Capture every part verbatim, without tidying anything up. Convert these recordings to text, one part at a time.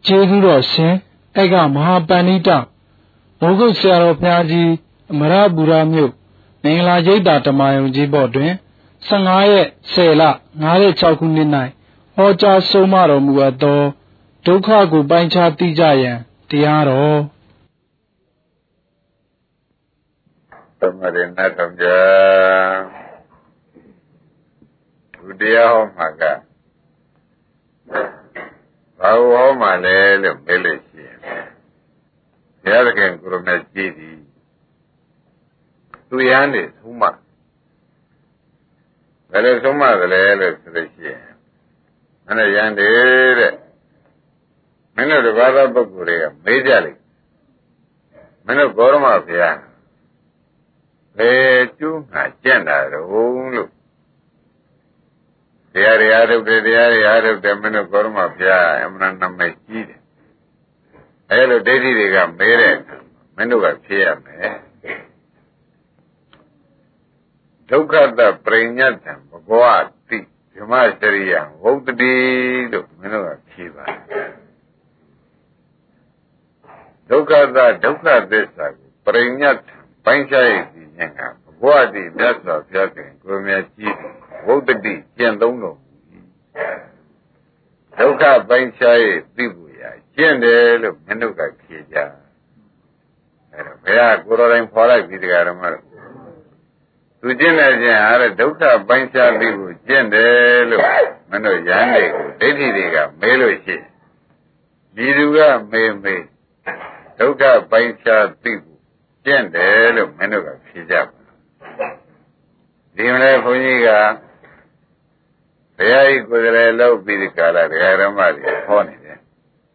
ကျေးဇူးတော်ရှင်ဧကမဟာပန္နိတမိုးကုတ်ဆရာတော်ဘုရားကြီးအမရပူရမြို့မင်္ဂလာရိပ်သာဓမ္မယုံကြီးဘော်တွင်ဆယ့်ငါးရက်ဆယ်လငါး၆ခုနှစ်၌ဟောကြားဆုံးမတော်မူအပ်သောဒုက္ခကိုပိုင်းခြားသိကြရန်တရားတော်သမရဏတော်ကြာဒုတိယဟောမှာကဘာဟောမှာလဲလို့ပြောလို့ရှိရင်ဘုရားသခင်ကိုရမကြီးသည်သူရန်နေသုံးမဘယ်လိုသုံးမသလဲလို့ဆိုလို့ရှိရင်မင်းရန်တယ်တဲ့မင်းတို့တပါးသောပုဂ္ဂိုလ်တွေကမေးကြလိမ့်မင်းတို့ဂေါရမဘုရားဘယ်ကျိုးငါကြံ့တာတော့လို့တရားတွေအားထုတ်တယ်တရားတွေအားထုတ်တယ်မင်းတို့ဂေါရမဘုရားအမှန်နာမည်ကြီးတယ်အဲလိုဒိဋ္ဌိတွေကမဲတဲ့အခါမင်းတို့ကဖြေရမယ်ဒုက္ခတပရိညတ်တံဘဂဝတိဓမ္မစရိယဝုဒ္ဓတိလို့မင်းတို့ကဖြေပါဒုက္ခတဒုက္ခသစ္စာကိုပရိညတ်ပိုင်းခြားရည်ဉာဏ်ကဘဂဝတိမြတ်စွာဘုရားခင်ကိုမြတ်ကြီးဝုဒ္ဓတိကျင့်သုံးတော်မူ၏ဒုက္ခပိုင်းခြားရည်သိဖို့ရကျင့်တယ်လို့မင်းတို့ကဖြေကြအဲတော့ဘုရားကိုယ်တော်တိုင်ဖော်လိုက်ပြီးတရားတော်မှာသူကျင့်တဲ့ခြင်းအားဒုက္ခပိုင်းခြားသိဖို့ကျင့်တယ်လို့မင်းတို့ရဟန်းတွေကိုဒိဋ္ဌိတွေကမေးလို့ရှိရင်ဒီသူကမေးမေးဒုက္ခပိုင်းခြားသိဖို့ကျင့်တယ်လို့မင်းတို့ကဖြေကြပါဒီမလဲဘုန်းကြီးကဘုရားကြီးကိုယ်တိုင်လောက်ပြီးဒီကာလတရားဓမ္မတွေဟောနေတယ်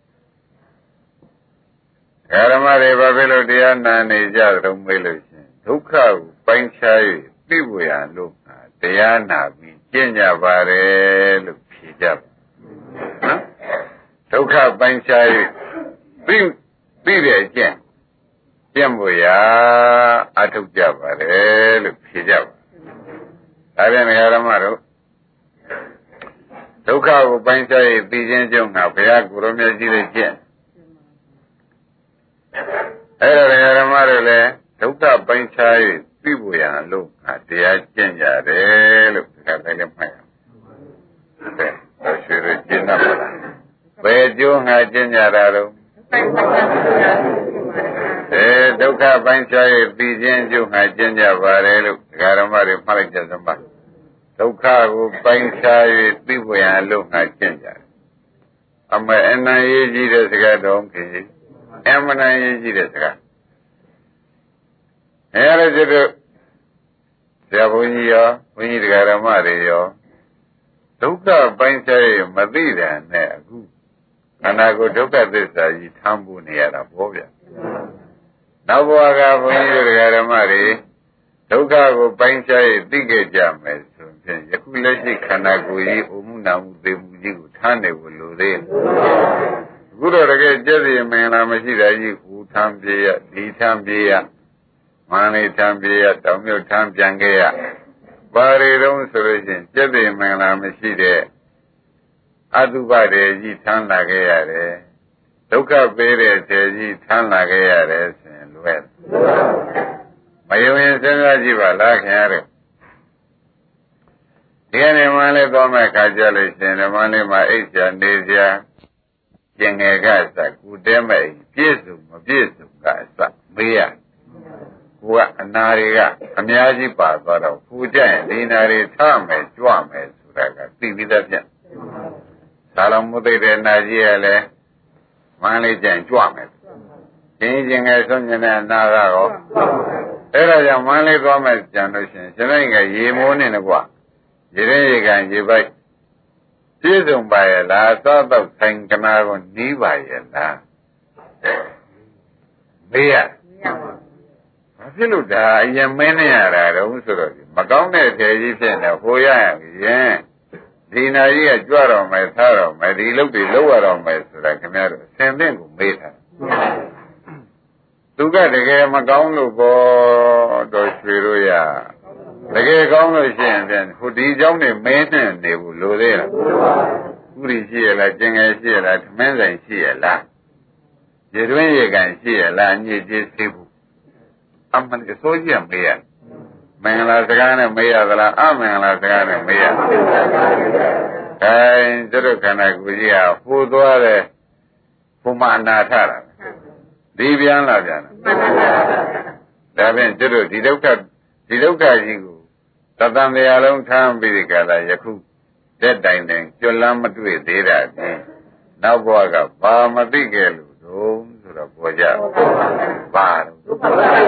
တရားဓမ္မတွေဘာဖြစ်လို့တရားနာနေကြတော့မေးလို့ရှိရင်ဒုက္ခကိုပိုင်းခြား၍သိဖို့ရလို့တရားနာပြီးကျင့်ကြပါတယ်လို့ဖြေကြပါနော်ဒုက္ခပိုင်းခြား၍သိသိတဲ့အကျင့်ကျင့်ဖို့ရအထုတ်ကြပါတယ်လို့ဖြေကြပါဒါပြန်ငရဓမ္မတို့ဒုက္ခကိုပိုင်းခြား၍သိခြင်းကြောင့်ငါဘုရားကိုရမကြီးတဲ့ကျင့်အဲ့ဒါငရဓမ္မတို့လည်းဒုက္ခပိုင်းခြား၍သိဖို့ရလို့ငါတရားကျင့်ကြတယ်လို့ဒီကတိုင်းလည်းမှတ်ရအောင်။ဒါဆွေရကျင့်တာပါလား။ဘယ်ကျိုးငါကျင့်ကြတာတော့အဲဒုက္ခပိုင်းခြား၍သိခြင်းကျိုးငါကျင့်ကြပါတယ်လို့ဒီကဓမ္မတွေမှတ်လိုက်ကြစမ်းပါဒုက္ခကိုပိုင်းခြား၍သိဖို့ရလို့ငါကျင့်ကြတယ်။အမေအနံရေးကြီးတဲ့စကားတော်ခင်အမနံရေးကြီးတဲ့စကားအဲဒါကျတော့ဆရာဘုန်းကြီးရောဘုန်းကြီးတရားဓမ္မတွေရောဒုက္ခပိုင်းခြားရမသိတယ်နဲ့အခုခန္ဓာကိုယ်ဒုက္ခသစ္စာကြီးထမ်းဖို့နေရတာပေါ့ဗျ။နောက်ဘဝကဘုန်းကြီးတရားဓမ္မတွေဒုက္ခကိုပိုင်းခြားရသိခဲ့ကြမယ်ဆိုရင်ယခုလက်ရှိခန္ဓာကိုယ်ကြီးအမှုနာမှုသိမှုကြီးကိုထမ်းနေဖို့လိုသေးတယ်။အခုတော့တကယ်ကျက်စီမင်္ဂလာမရှိတာကြီးဟူထမ်းပြေးရဒီထမ်းပြေးရမန္လေးထမ်းပြေးရတောင်မြုပ်ထမ်းပြန်ခဲ့ရပါရီတုံးဆိုလို့ချင်းကျက်သိမင်္ဂလာမရှိတဲ့အတုပတေကြီးထမ်းလာခဲ့ရတယ်ဒုက္ခပေးတဲ့တေကြီးထမ်းလာခဲ့ရတယ်ဆိုရင်လွယ်မယုံရင်စဉ်းစားကြည့်ပါလားခင်ဗျားတို့ဒီနေ့မန္လေးသွားမဲ့ခါကြလို့ရှင်ဓမ္မလေးမှာအိတ်ချာနေစရာကျင်ငယ်ကစကူတဲမဲ့ပြည့်စုံမပြည့်စုံကအစမေးရကိုကအနာတွေကအများကြီးပါသွားတော့ပူကြရင်ဒီနာတွေထမယ်ကြွမယ်ဆိုတာကသိပြီးသားပြန်သာလမုသိတဲ့နာကြီးကလည်းမန်းလေးကြရင်ကြွမယ်ချင်းချင်းငယ်ဆုံးညနေနာကတော့အဲ့ဒါကြောင့်မန်းလေးသွားမယ်ကြံလို့ရှိရင်ရှင်လိုက်ကရေမိုးနေတယ်ကွာရေရင်းရေကန်ရေပိုက်ပြည့်စုံပါရဲ့လားသောတော့ဆိုင်ကနာကိုနီးပါရဲ့လားမေးရဘာဖြစ်လို့ဒါအရင်မင်းနေရတာတော့ဆိုတော့မကောင်းတဲ့ထေကြီးဖြစ်နေဟိုရရင်ဒီနာကြီးကကြွတော့မယ်ထားတော့မယ်ဒီလုတ်တွေလောက်ရတော့မယ်ဆိုတာခင်ဗျားတို့ဆင်သင့်ကိုမေးတာသူကတကယ်မကောင်းလို့ပေါ်တော့ရွှေတို့ရတကယ်ကောင်းလို့ရှိရင်ဖြင့်ဟိုဒီเจ้าနေမင်းနဲ့နေဘူးလို့သေးလားဥရိရှိရလားကျင်ငယ်ရှိရလားသမင်းဆိုင်ရှိရလားရေတွင်းရေကန်ရှိရလားညစ်ကြေးသေးဘူးအမှန်ကစိုးကြီးမေးရမင်္ဂလာစကားနဲ့မေးရသလားအမင်္ဂလာစကားနဲ့မေးရအဲကျတော့ခန္ဓာကိုယ်ကြီးဟာဟိုသွားတယ်ဟိုမှအနာထတာဒီပြန်လာပြန်တာဒါဖြင့်ကျတော့ဒီဒုက္ခဒီဒုက္ခကြီးကိုသတ္တန်တရားလုံးထမ်းပြီးဒီကလာယခုတက်တိုင်တိုင်ကျွလမ်းမတွေ့သေးတာချင်းနောက်ဘဝကဘာမသိခဲ့လို့တုံးဆိုတော့ပေါ်ကြပါတော့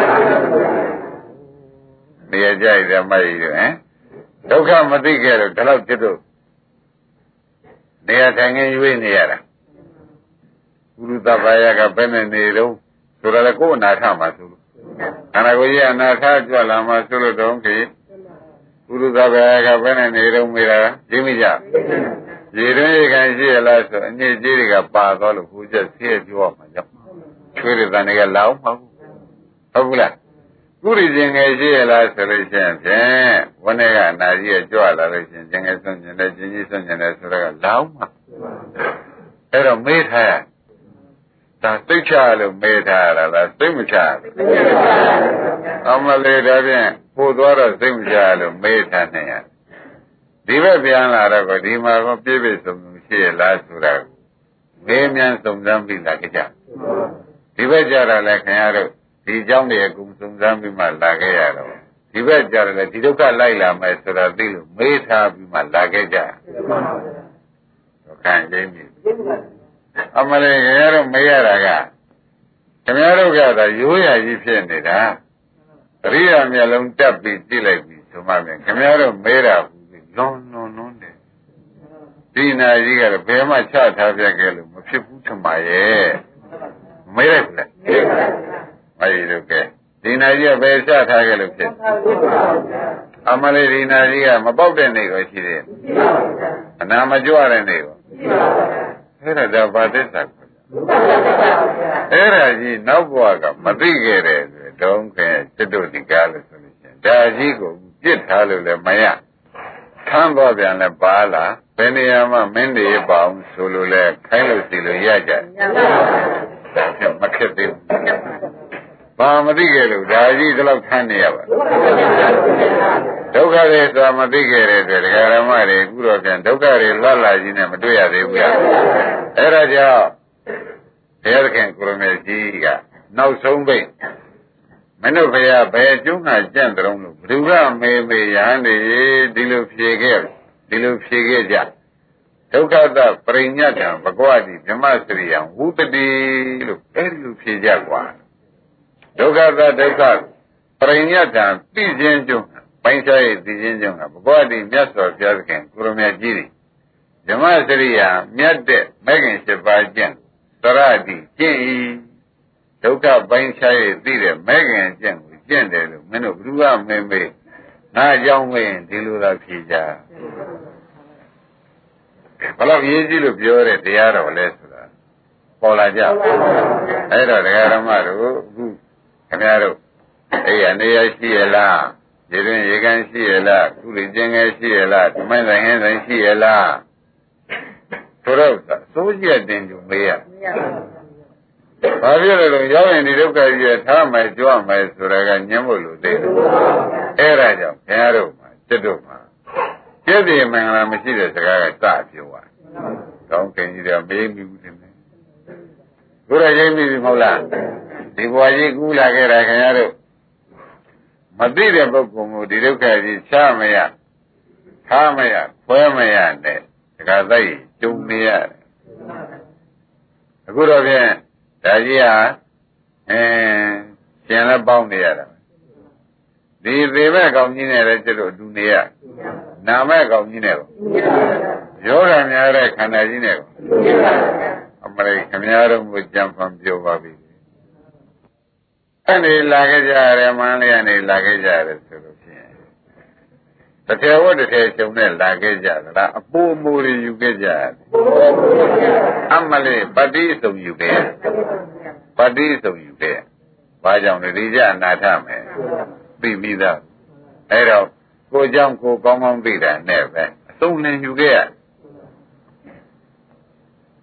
နေရာကြိုက်တယ်မကြီးဟမ်ဒုက္ခမသိခဲ့လို့ဒီလောက်တက်တော့နေရာထိုင်ငင်းရွေးနေရတာကုရုသဘာယကဘယ်နဲ့နေတော့ဆိုတော့လေကိုယ်အနာထမှာဆိုလို့ခန္ဓာကိုယ်ကြီးအနာထကြွလာမှဆိုလို့တော့ခေကုရုသဘာယကဘယ်နဲ့နေတော့မေးတာသိမိကြရေတွင်းရေကန်ရှိရလားဆိုအညစ်အကြေးတွေကပါသွားလို့ကိုယ်ချက်ဆဲပြောမှကြောက်ချွေးတဲ့တန်တွေကလောင်းမဟုတ်ဟုတ်ဘူးလားကုရိကျင်ငယ်ရှိရလားဆိုလို့ရှိရင်ဖြင့်ဝန်းထဲကအနာကြီးကကြွလာလို့ရှိရင်ကျင်ငယ်ဆွန့်ကျင်တယ်ကျင်ကြီးဆွန့်ကျင်တယ်ဆိုတော့လောင်းမှအဲ့တော့မေးထားရဒါသိချလို့မေးထားရတာလားသိမချဘူးအမလေးဒါဖြင့်ပို့သွားတော့သိမချလို့မေးထားနေရဒီဘက်ပြန်လာတော့ဒီမှာကပြည့်ပြည့်စုံစုံရှိရလားဆိုတာမေးမြန်းစုံစမ်းပြီးလာကြကြဒီဘက်ကြတော့လည်းခင်ဗျားတို့ဒီเจ้าတွေအကုန်စုံစမ်းပြီးမှလာခဲ့ရတော့ဒီဘက်ကြတော့လည်းဒီဒုက္ခလိုက်လာမယ်ဆိုတာသိလို့မေးထားပြီးမှလာခဲ့ကြခံရင်းပြီအမလေးခင်ဗျားတို့မေးရတာကခင်ဗျားတို့ကသာရိုးရကြီးဖြစ်နေတာအရိယာမျက်လုံးတက်ပြီးကြည့်လိုက်ပြီဆိုမှပြန်ခင်ဗျားတို့မေးတာလွန်လွန်လွန်းတယ်ဒီနာကြီးကဘယ်မှချထားပြခဲ့လို့မဖြစ်ဘူးထမရဲ့မေးလိုက်ဘူးလားမေးလို့ကဲဒီနာကြီးကဘယ်ချထားခဲ့လို့ဖြစ်အမလေးဒီနာကြီးကမပေါက်တဲ့နေကိုရှိတယ်အနာမကြွတဲ့နေကိုအဲ့ဒါတော့ဘာသစ္စာကိုအဲ့ဒါကြီးနောက်ဘဝကမသိခဲ့တဲ့ဆိုတုံးခဲจิตတုတိကားလို့ဆိုလို့ရှိရင်ဒါကြီးကိုပြစ်ထားလို့လည်းမရထမ်းသွားပြန်လဲပါလားဘယ်နေရာမှာမင်းတွေပါအောင်ဆိုလို့လဲခိုင်းလို့စီလို့ရကြတယ်မခက်သေးဘူးဘာမသိခဲ့လို့ဒါကြီးဒီလောက်ထမ်းနေရပါဒုက္ခတွေဆိုတာမသိခဲ့တဲ့အတွက်ဒကာရမတွေအခုတော့ပြန်ဒုက္ခတွေလှလှကြီးနဲ့မတွေ့ရသေးဘူးရအဲ့ဒါကြောင့်ဘုရားသခင်ကိုရမေကြီးကနောက်ဆုံးပိတ်မင်းတို့ဘုရားဘယ်ကျုံးကကြံ့တုံးလို့ဘ누구ကမေးမေးရဟန်းတွေဒီလိုဖြေခဲ့ဒီလိုဖြေခဲ့ကြဒုက္ခသပရိညတ်တံဘဂဝတိဓမ္မစရိယံဝုတတိလို့အဲ့ဒီလိုဖြေကြကွာဒုက္ခသဒုက္ခပရိညတ်တံသိခြင်းကျုံးပိုင်းခြားရဲ့သိခြင်းကျုံးကဘဂဝတိမြတ်စွာဘုရားသခင်ကိုရမေကြီးတွေဓမ္မစရိယမြတ်တဲ့မဂ္ဂင်၈ပါးကျင့်သရတိကျင့်ဤဒုက္ခပိုင်းခြားရဲ့သိတဲ့မဂ္ဂင်ကျင့်ကိုကျင့်တယ်လို့မင်းတို့ဘ누구ကမေးမေးငါအကြောင်းမင်းဒီလိုသာဖြေကြဘလို့ရေးကြည့်လို့ပြောတဲ့တရားတော်လဲဆိုတာပေါ်လာကြအဲ့တော့ဒကာရမတို့အခုခင်ဗျားတို့အဲ့ရနေရရှိရလားရေတွင်ရေကန်ရှိရလားကုလိကျင်ငယ်ရှိရလားဓမ္မဆိုင်ဟင်းဆိုင်ရှိရလားဆိုတော့စိုးကြည့်တင်ကြမေးရဘာဖြစ်လဲတော့ရောက်ရင်ဒီဒုက္ခကြီးထားမယ်ကြွမယ်ဆိုတာကညှင်းဖို့လို့သိတယ်အဲ့ဒါကြောင့်ခင်ဗျားတို့မှာစိတ်တို့မှာကျက်ပြေမင်္ဂလာမရှိတဲ့စကားကစပြောသွားကောင်းကင်ကြီးတွေမေးမိဘူးတင်တယ်ဘုရားကြီးမိပြီမဟုတ်လားဒီဘဝကြီးကူးလာခဲ့တာခင်ဗျားတို့မသိတဲ့ပုဂ္ဂိုလ်ကိုဒီဒုက္ခကြီးချမရထားမရခွဲမရနဲ့စကားသိကျုံနေရတယ်အခုတော့ဖြင့်ဒါကြီးဟာအဲရှင်လည်းပေါင်းနေရတာဒီသေးမဲ့ကောင်ကြီးနဲ့လည်းကျတော့အတူနေရနာမဲ့ကောင်ကြီးနဲ့ပေါ့ယောဂများတဲ့ခန္ဓာကြီးနဲ့ပေါ့အမရိခမများတို့ကိုကြံဖန်ပြောပါပြီအဲ့ဒီလာခဲ့ကြရတယ်မန်းလေးကနေလာခဲ့ကြရတယ်ဆိုလို့ရှိရင်တစ်ထည်ဝတ်တစ်ထည်ကျုံနဲ့လာခဲ့ကြတာအပူအမူတွေယူခဲ့ကြရတယ်အမလေးပတိစုံယူခဲ့ပတိစုံယူခဲ့ဘာကြောင့်လဲဒီကြအနာထမယ်သိပြီးသားအဲ့တော့ကိုเจ้าကိုကောင်းကောင်းသိတာနဲ့ပဲအစုံလင်ယူခဲ့ရ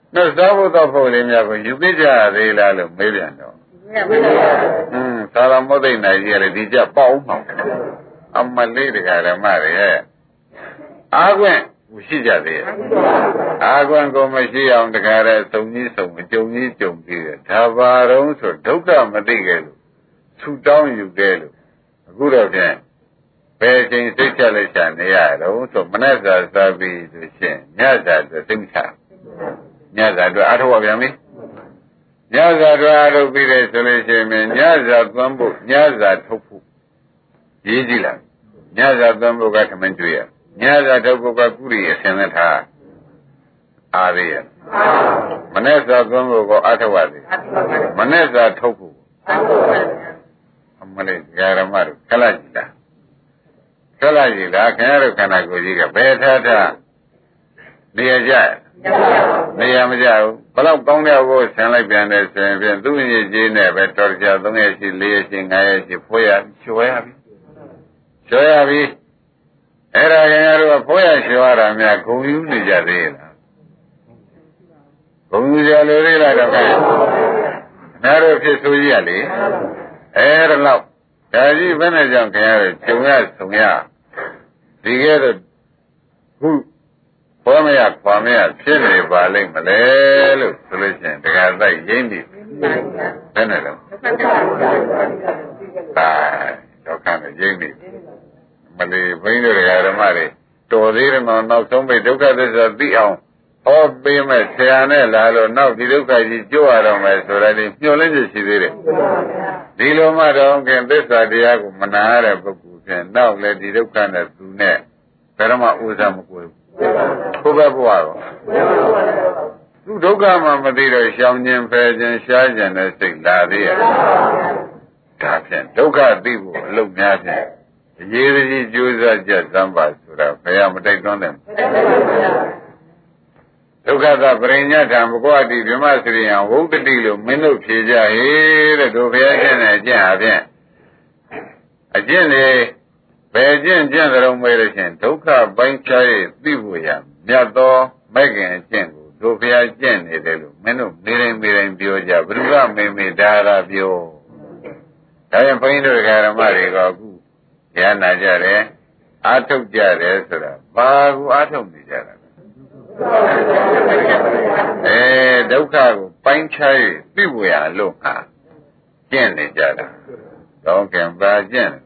နောက်စားဖို့တော့ဖို့လေးများကိုယူသိကြရသေးလားလို့မေးပြန်တော့อืมသာရမောသိနိုင်ကြီးရတယ်ဒီကြပေါ့အောင်မှာအမလေးတကဓမ္မတွေရဲ့အာကွင့်ရှိကြသေးရဲ့အာကွင့်ကိုမရှိအောင်တကယ်လည်းစုံကြီးစုံကြုံကြီးကြုံပြီးတယ်ဒါပါတော့ဆိုဒုက္ခမသိခဲ့လို့ဆူတောင်းယူခဲ့လို့အခုတော့ဖြင့်ဘယ်ချိန်စိတ်ချလိုက်ချနေရတော့ဆိုမနဲ့စာစားပြီးဆိုရှင်ညစာဆိုသိမ့်ချညစာတော့အားထုတ်ပြန်ပြီညစာတော့အားထုတ်ပြီးတယ်ဆိုလို့ရှိရင်ညစာသွမ်းဖို့ညစာထုတ်ဖို့ရေးကြည့်လိုက်ညစာသွမ်းဖို့ကသမင်းကျွေးရညစာထုတ်ဖို့ကကုရီအစင်သက်ထားအားရရမနဲ့စာသွမ်းဖို့ကအားထုတ်ရသေးမနဲ့စာထုတ်ဖို့အမလေးဓမ္မတို့ခက်လိုက်ကြည့်လားခက်လိုက်ကြည့်လားခင်ဗျားတို့ခန္ဓာကိုယ်ကြီးကဘယ်ထားထားနေရကြနေရမကြဘူးဘလောက်ကောင်းတဲ့ဘုဆင်လိုက်ပြန်တယ်ဆိုရင်ဖြင့်သူ့ရည်ကြီးနဲ့ပဲတော်ကြသုံးရရှိလေးရရှိငါးရရှိဖွေးရချွဲရပြီချွဲရပြီအဲ့ဒါခင်ဗျားတို့ကဖွေးရချွဲရတာများဂုံယူနေကြသေးလားဂုံယူကြလို့လေလားတော့ခင်ဗျားတို့ဖြစ်ဆိုရလေအဲ့ဒါတော့ဒါကြီးဘယ်နဲ့ကြောင့်ခင်ဗျားတို့ဂျုံရဆုံရဒီကဲတော့ခုဘောမရခွာမရဖြစ်နေပါလိမ့်မလဲလို့ဆိုလို့ရှိရင်တခါတိုက်ရင်းပြီဘယ်နဲ့လဲဒါတော့ခံရင်းပြီမလေးဘိန်းတို့ဓမ္မတွေတော်သေးတယ်နော်နောက်ဆုံးပိဒုက္ခသစ္စာသိအောင်ဟောပေးမဲ့ဆရာနဲ့လာလို့နောက်ဒီဒုက္ခကြီးကြိုးရတော့မယ်ဆိုတာဒီညှို့လင်းချက်ရှိသေးတယ်ဒီလိုမှတော့ခင်သစ္စာတရားကိုမနာရတဲ့ပုဂ္ဂိုလ်ဖြင့်နောက်လည်းဒီဒုက္ခနဲ့သူနဲ့ဘယ်တော့မှဥစ္စာမကွယ်ဘူးဘုရားဘုရားရောသူဒုက္ခမှမသိတော့ရှောင်ခြင်းဖယ်ခြင်းရှားခြင်းနဲ့စိတ်လာသေးရဲ့ဒါဖြင့်ဒုက္ခသိဖို့အလုပ်များဖြင့်အရေးကြီးကြိုးစားကြသမ်းပါဆိုတာဘယ်ရမတိုက်တွန်းတယ်ဒုက္ခသပရိညတ်ထံဘဂဝတိဗြဟ္မစရိယံဝုဒ္ဓတိလို့မင်းတို့ဖြေကြဟေတဲ့တို့ဘုရားရှင်နဲ့အကျင့်အပြင်အကျင့်လေဘယ်ကျင့်ကျင့်ကြုံမေးလို့ရှင်ဒုက္ခပိုင်းခြား၍သိဖို့ရမြတ်သောမဲ့ခင်အကျင့်ကိုတို့ဘုရားကျင့်နေတယ်လို့မင်းတို့မေးတိုင်းမေးတိုင်းပြောကြဘုရားမေမေဒါရာပြောဒါရင်ဘုန်းကြီးတို့ဓမ္မတွေကအခုဉာဏ်နာကြတယ်အာထုတ်ကြတယ်ဆိုတာဘာကိုအာထုတ်နေကြတာအဲဒုက္ခကိုပိုင်းခြား၍သိဖို့ရလို့ဟာကျင့်နေကြတာတော့ကံပါကျင့်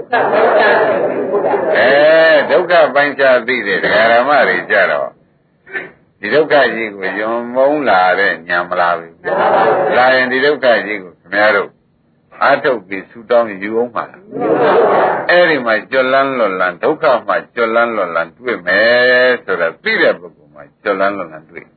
အဲဒုက္ခပိုင်းခြားသိတဲ့ဓမ္မတွေကြတော့ဒီဒုက္ခကြီးကိုယုံမုန်းလာတဲ့ညာမလားဘူးလာရင်ဒီဒုက္ခကြီးကိုခင်ဗျားတို့အာထုတ်ပြီးဆူတောင်းယူအောင်ပါအဲ့ဒီမှာကြွလန်းလွန်လန်းဒုက္ခမှာကြွလန်းလွန်လန်းတွေ့မယ်ဆိုတော့သိတဲ့ပုဂ္ဂိုလ်မှာကြွလန်းလွန်လန်းတွေ့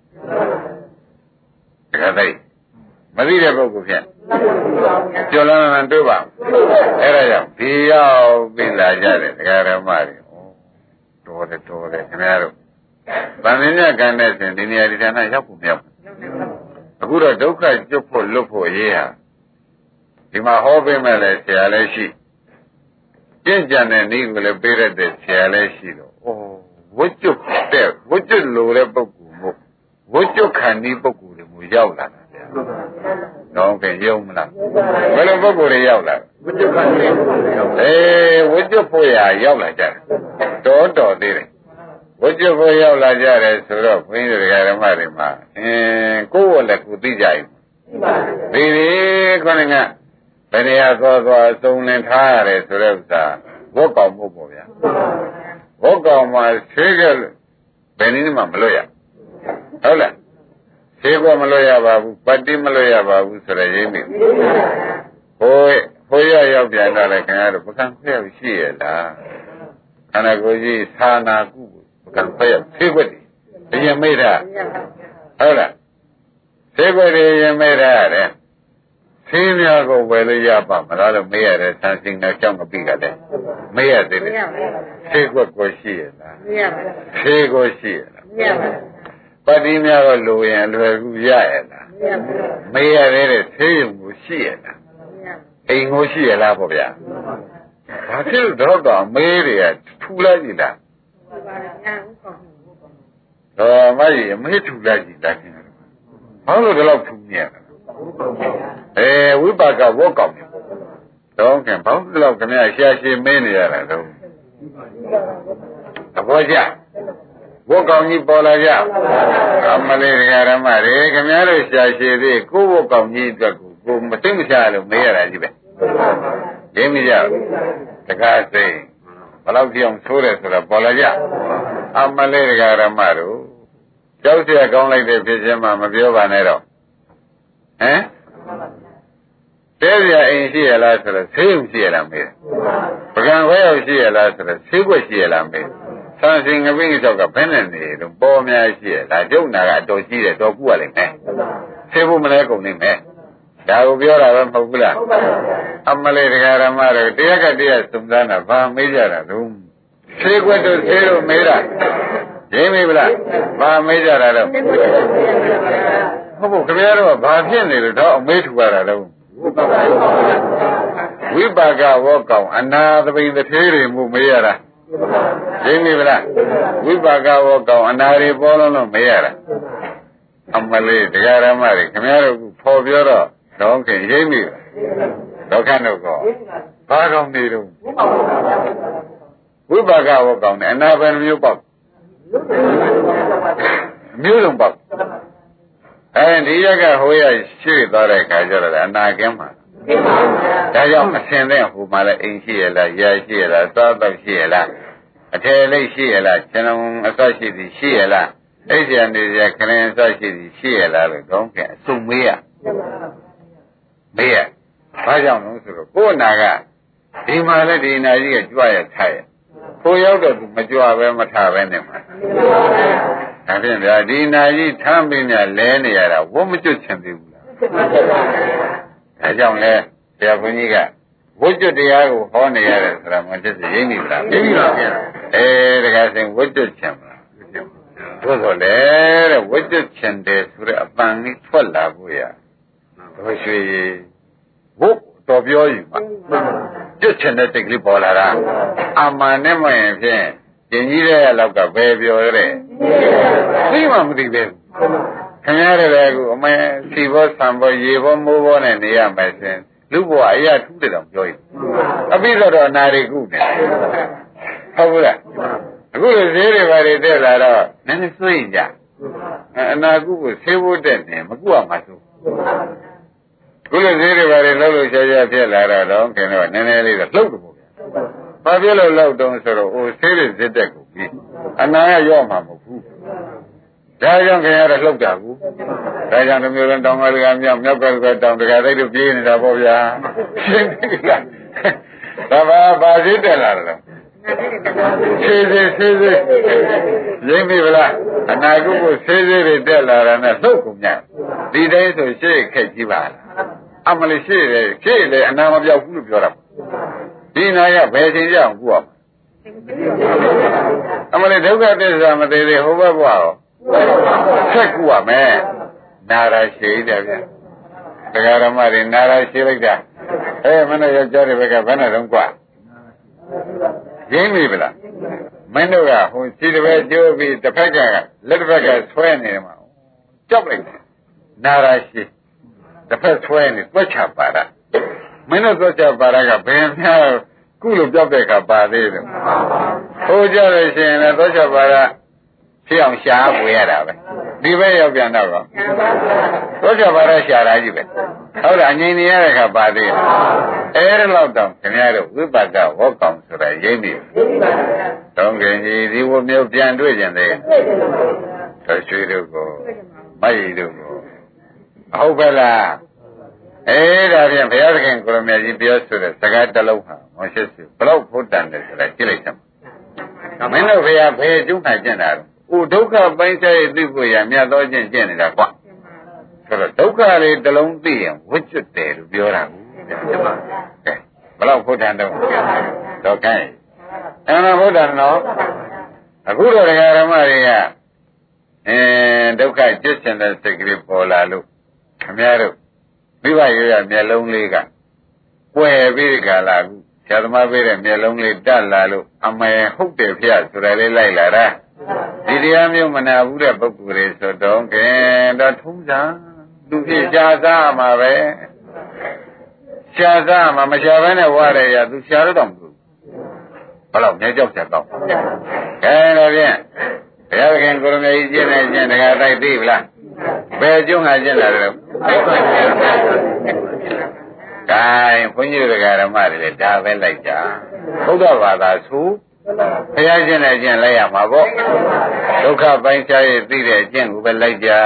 ဒါကြိုက်မသိတဲ့ပုဂ္ဂိုလ်ဖြင့်ကြွလန်းလွန်လန်းတွေ့ပါအဲ့ဒါကြောင့်ဒီရောက်ပြီးလာကြတဲ့ဒကာဓမ္မတွေတော်တယ်တော်တယ်ခင်ဗျားတို့ဗန္ဓမြတ်ကံနဲ့ဆိုရင်ဒီနေရာဒီဌာနရောက်ဖို့မရောက်အခုတော့ဒုက္ခကျွတ်ဖို့လွတ်ဖို့ရေးဟာဒီမှာဟောပေးမဲ့လဲဆရာလည်းရှိကျင့်ကြံတဲ့နည်းကိုလည်းပေးရတဲ့ဆရာလည်းရှိတော့ဩဝတ်ကျွတ်တဲ့ဝတ်ကျွတ်လိုတဲ့ပုဂ္ဂိုလ်မို့ဝတ်ကျွတ်ခံဒီပုဂ္ဂိုလ်တွေမျိုးရောက်လာတာဗျာတော့ကဲယုံမလားဘယ်လိုပုဂ္ဂိုလ်တွေရောက်လာဝတ်ကျွတ်ခံဒီအေးဝတ်ကျွတ်ဖို့ရရောက်လာကြတယ်တော်တော်သေးတယ်ဝတ်ကျွတ်ဖို့ရောက်လာကြတယ်ဆိုတော့ဘုန်းကြီးတို့ဓမ္မတွေမှာအင်းကိုယ်ဝလည်းကိုသိကြရင်ဒီဒီခေါင်းကဘယ်နေရာသွားသွားအစုံလင်ထားရတယ်ဆိုတဲ့ဥစ္စာဝတ်ကောင်ဖို့ပေါ့ဗျာဝတ်ကောင်မှာဆေးကဘယ်နည်းမှမလွတ်ရဟုတ်လားဆေးကမလွတ်ရပါဘူးပတ်တိမလွတ်ရပါဘူးဆိုတော့ရင်းပြီဟိုဟိုရရောက်ပြန်တော့လေခင်ဗျားတို့ပကံဖျက်ရှိရလားခန္ဓာကိုယ်ကြီးသာနာကုပကံဖျက်ဆေးွက်တည်ရင်မိတာဟုတ်လားဆေးွက်တည်ရင်မိတာတဲ့ဆေးများကိုဝယ်လို့ရပါမလားလို့မေးရတယ်ဆန်းစင်နဲ့ကြောက်မပြီးကြတယ်မေးရသေးတယ်ဆေးကွက်ကိုရှိရလားမရပါဘူးဆေးကိုရှိရလားမရပါဘူးပတိများတော့လိုရင်အလွယ်ကူရရလားမရပါဘူးမေးရတဲ့ဆေးရုံကိုရှိရလားမရပါဘူးအိမ်ကိုရှိရလားပေါ့ဗျာဘာဖြစ်လို့တော့တော့မေးတွေကထူလိုက်ကြည့်လားမှန်ပါဗျာတော့မကြီးမေးထူလိုက်ကြည့်လားခင်ဗျာဘာလို့ဒီလောက်ထူးနေရလဲအဲဝိပါကဝတ်ကောင်းတော့ကဲဘာလို့ဒီလောက်ခင်ဗျာရှာရှည်မင်းနေရတာတော့သဘောကျဝတ်ကောင်းကြီးပေါ်လာကြအမလေးဓမ္မတွေခင်ဗျားတို့ရှာရှည်သေးကိုဝတ်ကောင်းကြီးအတွက်ကိုကိုမသိမချလို့မေးရတာကြီးပဲရင်းမိကြတကားစိတ်ဘယ်လောက်ပြောင်းဆိုးတယ်ဆိုတော့ပေါ်လာကြအမလေးဓမ္မတို့ကြောက်เสียကောင်းလိုက်တဲ့ဖြစ်ခြင်းမှမပြောပါနဲ့တော့ဟမ်တဲရအိမ်ရှိရလားဆိုတော့ဆေးရုံရှိရလားမေးပကံခွဲရောက်ရှိရလားဆိုတော့ဆေးခွက်ရှိရလားမေးဆန်းစင်ငပိငောက်ကဘယ်နဲ့နေတော့ပေါ်များရှိရလားကျုပ်နာကအတော်ကြီးတယ်တော်ကူရလိမ့်မယ်ဆေးဖို့မလဲကုန်နေမယ်ဒါကိုပြောတာပဲမဟုတ်ဘူးလားအမလေးတရားဓမ္မတွေတရားကတရားစုံစမ်းတာဘာမေးကြတာတော့ဆေးခွက်တို့ဆေးတို့မေးတာရင်းမိဗလားဘာမေးကြတာတော့ဟုတ်ဘူးခင်ဗျားတို့ကဘာဖြစ်နေလို့တော့အမေးထူရတာတော့ဝိပါကဝေါကောင်အနာသပိန်တစ်သေးတွေမှုမေးရတာရင်းမိဗလားဝိပါကဝေါကောင်အနာတွေပေါ်လုံးလို့မေးရတာအမလေးတရားဓမ္မတွေခင်ဗျားတို့ဖော်ပြောတော့တော့ခင်ရင်းမိဒုက္ခတို့ကောဘာကောင်းနေတော့ဝိပါကဝေါကောင်နဲ့အနာဘယ်မျိုးပေါ့မျိုးလုံးပေါ့အဲဒီရက်ကဟိုရရှိသွားတဲ့ခါကျတော့အနာကင်းမှာဒါကြောင့်အစင်တဲ့ဟိုမှာလည်းအိမ်ရှိရလားရာရှိရလားသွားတော့ရှိရလားအထယ်လေးရှိရလားခြံလုံးအစရှိသည်ရှိရလားအိဆရာနေရခရင်အစရှိသည်ရှိရလားလို့ကောင်းကဲအစုံမေးရမေးရဘာကြောင့်လဲဆိုတော့ကိုယ်နာကဒီမှာလည်းဒီနာကြီးကကြွရထားရကိုရောက်တော့သူမကြွပဲမထားပဲနေမှာဒါဖြင့်ဗျာဒီနာကြီးထမ်းပြီးများလဲနေရတာဝတ်မကျွတ်ချင်သေးဘူးလားဒါကြောင့်လဲဆရာဘုန်းကြီးကဝတ်ကျွတ်တရားကိုဟောနေရတယ်ဆိုတာမသိစေရင်းမိလားရင်းမိပါဗျာအဲတကယ်စင်ဝတ်ကျွတ်ချင်မလားသို့သော်လေတဲ့ဝတ်ကျွတ်ချင်တယ်ဆိုတဲ့အပန်ကြီးထွက်လာဖို့ရဘယ်ရွှေဝတ်တော်ပြောယူပါကျွတ်ချင်တဲ့စိတ်ကလေးပေါ်လာတာအမှန်နဲ့မရင်ဖြင့်ကျင်ကြီးတဲ့လောက်ကဘယ်ပြောရဲသိမှမသိသေးဘူးခင်ဗျားတွေကအခုအမေစီဘောဆံဘောရေဘောမိုးဘောနဲ့နေရမယ်ဆိုရင်လူဘဝအရာထူးတယ်တော့ပြောရင်အပိတော့တော့အနာရီကုနေဟုတ်ဘူးလားအခုလိုဈေးတွေဘာတွေတက်လာတော့နည်းနည်းစိုးရင်ကြအနာကုကိုဆေးဖို့တက်နေမကုရမှာဆိုခုလိုဈေးတွေဘာတွေလှုပ်လို့ရှားရှားဖြစ်လာတော့ခင်ဗျားနည်းနည်းလေးတော့လှုပ်တယ်ပေါ့ဗျာဘာဖြစ်လို့လှုပ်တုံးဆိုတော့ဟိုဆေးတွေဇစ်တက်ကိုပြီးအနာကရော့မှာမဟုတ်ဘူးဒါကြောင့်ခင်ဗျားတော့လှုပ်တာကူဒါကြောင့်ဒီမျိုးလုံးတောင်ကလေးကမြောက်မြောက်ကလေးကတောင်တကားသိတို့ပြေးနေတာပေါ့ဗျာရှင်းပြီလားဒါပါဘာဇစ်တက်လာတော့ဆေးဆေးဆေးဆေးရင်းပြီလားအနာကုကိုဆေးဆေးတွေတက်လာတာနဲ့လှုပ်ကုန်ကြဒီတိုင်းဆိုရှေ့ခက်ကြီးပါလားအမလေးရှေ့လေရှေ့လေအနာမပြောက်ဘူးလို့ပြောတာဒီနာကဘယ်ချိန်ကြအောင်ကူအောင်အမလေးဒုက္ခသစ္စာမသေးသေးဟိုဘက်ဘွားရောဆက်ကူရမယ်နာရရှိတယ်ဗျတရားဓမ္မတွေနာရရှိလိုက်တာအဲမင်းတို့ယောက်ျားတွေဘက်ကဘယ်နဲ့တော့ကွာရင်းပြီဗလားမင်းတို့ကဟိုစီတစ်ဘက်ကျိုးပြီးတစ်ဖက်ကလက်တစ်ဖက်ကဆွဲနေတယ်မှာကြောက်လိုက်တယ်နာရရှိတစ်ဖက်ဆွဲနေသွက်ချပါတာမင်းတို့သွက်ချပါတာကဘယ်များကုလို့ပြောက်တဲ့အခါပါသေးတယ်ဟိုကြလို့ရှိရင်လည်းသွက်ချပါတာဖြစ်အောင်ရှားပွေရတာပဲဒီဘက်ရောက်ပြန်တော့ကောသွက်ချပါတာရှားတာကြီးပဲဟုတ်လားအငြိမ်နေရတဲ့အခါပါသေးတယ်အဲ့ဒါတော့တောင်ခင်ဗျားတို့ဝိပါကဝေါကောင်ဆိုတာရိပ်ပြီတောင်းခင်ကြီးဒီဝမျိုးပြန်တွေ့ကြတယ်တော်ရွှေတို့ကိုမိုက်တို့ကိုဟုတ်ပဲလားအဲဒါဖြင့်ဘုရားသခင်ကိုရမကြီးပြောဆိုတဲ့စကားတစ်လုံးဟာမရှိစုဘလောက်ဖို့တန်တယ်ဆိုတာကြည့်လိုက်စမ်းမင်းတို့ဘုရားဘယ်ကျုံးနိုင်ကျင့်တာလဲဥဒုက္ခပိုင်းခြားရေးသိဖို့ရမြတ်သောကျင့်ကျင့်နေတာကွာဆိုတော့ဒုက္ခလေးတစ်လုံးသိရင်ဝိကျွတ်တယ်လို့ပြောတာဘူးဟုတ်ပါကဲဘလောက်ဖို့တန်တော့တော့ခိုင်းအမှန်ဖို့တန်တော့အခုတော့ဒကာဓမ္မတွေကအဲဒုက္ခကျွတ်ကျင်တဲ့စိတ်ကလေးပေါ်လာလို့ခင်ဗျားတို့မိဘရွေးရမျက်လုံးလေးကကွယ်ပြီးကြလာခုဆရာသမားပေးတဲ့မျက်လုံးလေးတက်လာလို့အမေဟုတ်တယ်ဖေဆိုတာလေးလိုက်လာတာဒီတရားမျိုးမနာဘူးတဲ့ပုဂ္ဂိုလ်တွေဆိုတော့ကဲတော့ထုံးစံသူဖြစ်ရှားစားမှာပဲရှားစားမှာမရှားဘဲနဲ့ဝါရရသူရှားတော့မဘူးဘယ်တော့မြဲကြောက်ချက်တော့အဲဒါဖြင့်ဘုရားခင်ကိုရမေကြီးကျင့်နေကျင့်တခါတိုက်သိပြီလားဘယ်ကျုံးဟာကျင့်လာတယ်လို့ကဲဘုန်းကြီးတို့ဓမ္မတွေလည်းဒါပဲလိုက်ကြဘုရားဘာသာဆိုဘုရားကျင့်တဲ့အကျင့်လိုက်ရမှာပေါ့ဒုက္ခပိုင်းခြားရေးသိတဲ့အကျင့်ကိုပဲလိုက်ကြ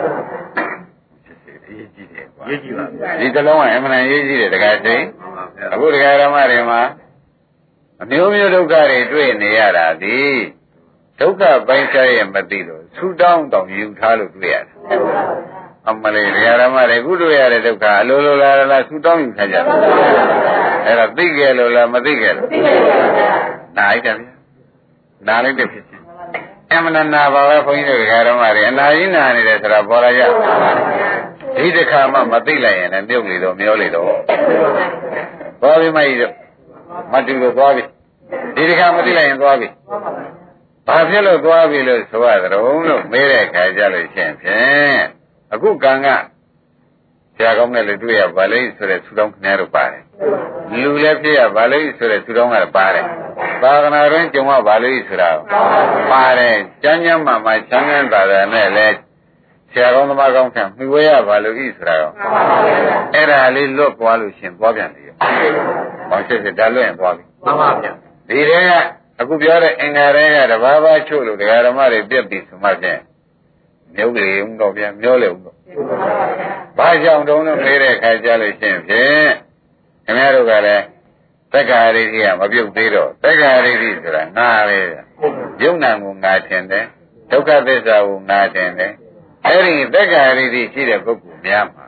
ရေးကြည့်တယ်ကွာရေးကြည့်ပါဒီတလုံးကအမှန်ရေးကြည့်တယ်တခါသိအခုဓမ္မတွေမှာအမျိုးမျိုးဒုက္ခတွေတွေ့နေရတာဒီဒုက္ခပိုင်းခြားရေးမသိလို့ဆူတောင်းတောင်ယူထားလို့တွေ့ရတယ်အမလေးဓမ္မတွေခုတွေ့ရတဲ့ဒုက္ခအလိုလိုလားလားဆူတောင်းယူထားကြတယ်အဲ့ဒါသိကြလို့လားမသိကြလို့နာလိုက်တယ်ဗျာနာလိုက်တဲ့ဖြစ်ချင်းအမှန်နာပါပဲခွန်ကြီးတို့ဓမ္မတွေအနာကြီးနာနေတယ်ဆိုတာပေါ်လာကြဒီတစ်ခါမှမသိလိုက်ရင်လည်းမြုပ်လေတော့မျောလေတော့သွားပြီမကြီးတို့မတူလို့သွားပြီဒီတစ်ခါမသိလိုက်ရင်သွားပြီဘာဖြစ်လို့သွားပြီလို့ဆိုရသတုံးလို့မေးတဲ့အခါကျလို့ရှိရင်ဖြင့်အခုကံကဆရာကောင်းနဲ့လည်းတွေ့ရပါလိမ့်ဆိုတဲ့သူတော်ခင်ဗျားတို့ပါတယ်လူလည်းဖြစ်ရပါလိမ့်ဆိုတဲ့သူတော်ကလည်းပါတယ်သာသနာ့တွင်ကြုံရပါလိမ့်ဆိုတာပါတယ်ကျမ်းကျမ်းမှာမှာချမ်းသာတာတယ်နဲ့လည်းဆရာကောင်းသမားကောင်းထံမှီဝဲရပါလို့ဤဆိုတာရောအဲ့ဒါလေးလွတ်သွားလို့ရှင်သွားပြန်တယ်ဘာဖြစ်ဖြစ်ဒါလွတ်ရင်သွားပြီမှန်ပါဗျဒီတည်းကအခုပြောတဲ့အင်္ဂါတွေကတဘာဘာချို့လို့ဒကာဓမ္မတွေပြက်ပြီးဆိုမှဖြင့်မြုပ်လေဦးတော့ပြန်မျောလေဦးတော့ဘာကြောင့်တုံးလို့မေးတဲ့အခါကျလို့ရှိရင်ဖြင့်ခင်ဗျားတို့ကလည်းသက္ကာရိတိကမပြုတ်သေးတော့သက္ကာရိတိဆိုတာငါပဲယုံနာကိုငါထင်တယ်ဒုက္ခသစ္စာကိုငါထင်တယ်အဲ့ဒီသက္ကာရိတိရှိတဲ့ပုဂ္ဂိုလ်များမှာ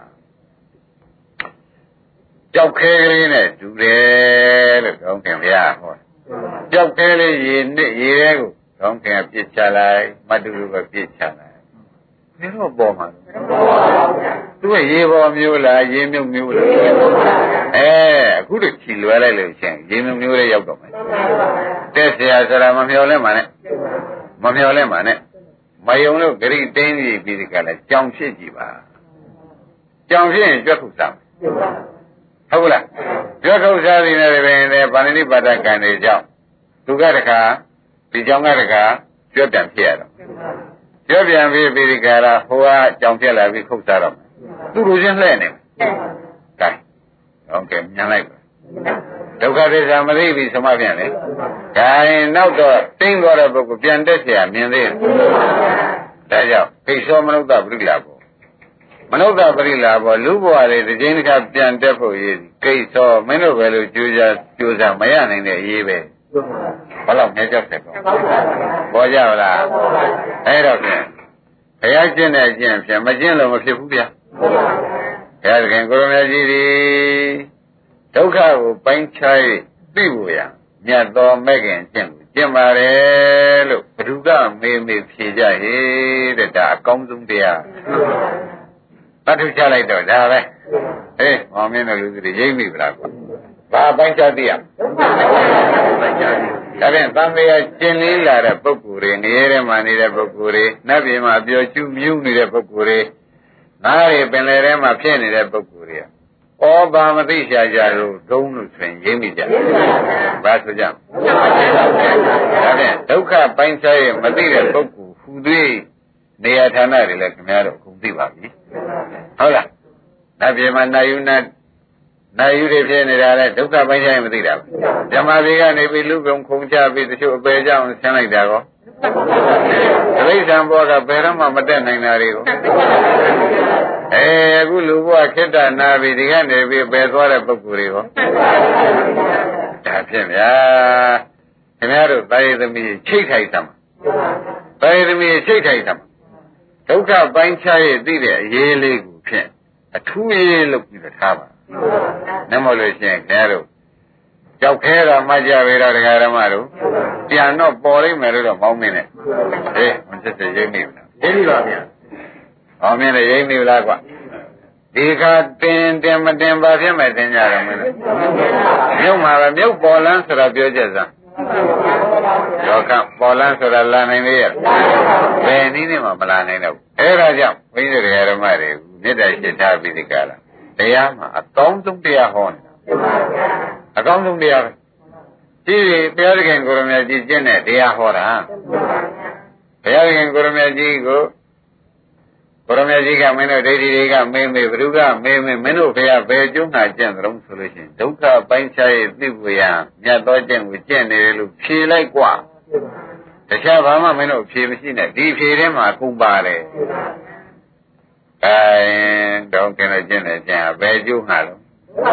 ကြောက်ခဲကလေးနဲ့တူတယ်လို့ကောင်းခင်ဗျာဟောကြောက်ခဲလေးရေနဲ့ရေထဲကိုကောင်းခင်ပြစ်ချလိုက်မတူတူပဲပြစ်ချလိုက်ဘယ်တော့ပေါ်မှာသူကရေပေါ်မျိုးလားရေမြုပ်မျိုးလားအဲအခုတည်းချီလွယ်လိုက်လို့ချင်းရေမြုပ်မျိုးလေးရောက်တော့မယ်တက်เสียဆိုတာမမျောလဲမှာနဲ့မမျောလဲမှာနဲ့မယုံလို့ဂရိတင်းပြီးပြီးဒီကလည်းကြောင်ဖြစ်ကြည့်ပါကြောင်ဖြစ်ရင်ကြွက်ခုစားဟုတ်လားကြွက်ခုစားပြီးနေတယ်ပဲဗာဏိပါဒကံတွေကြောင့်သူကတခါဒီကြောင်ကတခါကြွက်ပြန်ဖြစ်ရတော့ကြွက်ပြန်ပြီးပြီးဒီကရာဟိုကကြောင်ဖြစ်လာပြီးခုတ်စားတော့သူ့လူချင်းလှဲ့နေကဲဟုတ်ကဲ့ညံလိုက်ပါဒုက္ခသစ္စာမသိပြီဆိုမှပြန်လေဒါရင်နောက်တော့တင်းသွားတဲ့ပုဂ္ဂိုလ်ပြန်တက်เสียမြင်သေးတယ်ဒါကြောင့်ခိသောမနုဿပရိလာဘောမနုဿပရိလာဘောလူဘဝတွေတစ်ချိန်တစ်ခါပြန်တက်ဖို့ရည်ခိသောမင်းတို့ပဲလို့ကြိုးစားကြိုးစားမရနိုင်တဲ့အရေးပဲဘာလို့ငဲကြောက်တယ်ပေါ့ပေါ်ကြလားအဲ့တော့ဖြင့်ဘုရားကျင့်တဲ့အကျင့်ဖြင့်မကျင့်လို့မဖြစ်ဘူးဗျာဘုရားခင်ကိုရမေကြီးဒီဒုက္ခကိုပိုင်းခြား၍သိဖို့ရမြတ်သောမဲ့ခင်ကျင့်ကိုကျင့်ပါတယ်လို့ဘုရားကမေးမေးဖြေကြဟေးတဲ့ဒါအကောင်းဆုံးတရားတတ်ထူချလိုက်တော့ဒါပဲဟေးမောင်မင်းတို့လူတွေရိပ်မိဗလားကွာဘာပိုင်းခြားသိရပိုင်းခြားသိဒါဖြင့်သံဃာကျင့်လေးလာတဲ့ပုဂ္ဂိုလ်တွေနေရဲထဲမှာနေတဲ့ပုဂ္ဂိုလ်တွေနတ်ပြည်မှာအပျော်ကျူးမြူးနေတဲ့ပုဂ္ဂိုလ်တွေငါးတွေပင်လယ်ထဲမှာဖြစ်နေတဲ့ပုဂ္ဂိုလ်တွေဩဘာမသိရှာကြလို့ဒုံလို့ဆိုရင်ရင်းမိကြဘာဆိုကြဒါဖြင့်ဒုက္ခပိုင်းခြားရမသိတဲ့ပုဂ္ဂိုလ်ဟူသည်နေရာဌာနတွေလည်းခင်ဗျားတို့အကုန်သိပါပြီဟုတ်လားနတ်ပြည်မှာနာယူနာနာယူတွေဖြစ်နေတာလဲဒုက္ခပိုင်းခြားရမသိတာဓမ္မတွေကနေပြီးလူကုန်ခုံချပြီးတချို့အပေကြောင့်ဆင်းလိုက်တာကောတိရစ္ဆာန်ဘောကဘယ်တော့မှမတက်နိုင်တာတွေကိုအဲအခုလူဘဝခိတ္တနာပြီဒီကနေပြီးပယ်သွားတဲ့ပုဂ္ဂိုလ်တွေကိုဒါဖြင့်ဗျာခင်ဗျားတို့တာယသမီးချိတ်ထိုက်သမှာတာယသမီးချိတ်ထိုက်သမှာဒုက္ခပိုင်းခြားရသိတဲ့အရေးလေးကိုဖြင့်အထူးရေးလုပ်ပြီးတော့ထားပါနမလို့ရှိရင်ခင်ဗျားတို့ကြောက်ခဲတာမှကြပဲတော့ဒကာရမတို့ပြန်တော့ပေါ်လိမ့်မယ်လို့တော့မောင်းမင်းနဲ့ဟေးမစစ်စစ်ရိပ်မိဘူးလားရိပ်မိပါဗျာဟောမင်းလည်းရိပ်မိဘူးလားကွာဒီခါတင်တင်မတင်ပါဖြစ်မဲ့တင်ကြတယ်မင်းမြုပ်မှာပဲမြုပ်ပေါ်လန်းဆိုတာပြောချက်စမ်းဟတော့ကပေါ်လန်းဆိုတာလာနိုင်လေရဘယ်နည်းနဲ့မှမလာနိုင်တော့အဲဒါကြောင့်ဘုန်းကြီးတို့ဓမ္မတွေမေတ္တာရှိထားပြီးဒီကလာတရားမှာအကောင်းဆုံးတရားဟောနေတာအကောင်းဆုံးတရားပဲဒီဘုရားသခင်ကိုရမကြီးကျင့်တဲ့တရားဟောတာဘုရားသခင်ကိုရမကြီးကိုကိုရမကြီးကမင်းတို့ဒိဋ္ဌိတွေကမေးမေးဘုရုကမေးမေးမင်းတို့ဘုရားဘယ်ကျုံးတာကျင့်ကြုံဆိုလို့ရှိရင်ဒုက္ခပိုင်းခြားရဲ့သိဖို့ရမြတ်သောကျင့်ကိုကျင့်နေတယ်လို့ဖြေလိုက်กว่าတခြားဘာမှမင်းတို့ဖြေမရှိနဲ့ဒီဖြေထဲမှာကုန်ပါတယ်အဲတော့ကျင့်နေကျင့်နေကျင့်ဘယ်ကျုံးမှာလို့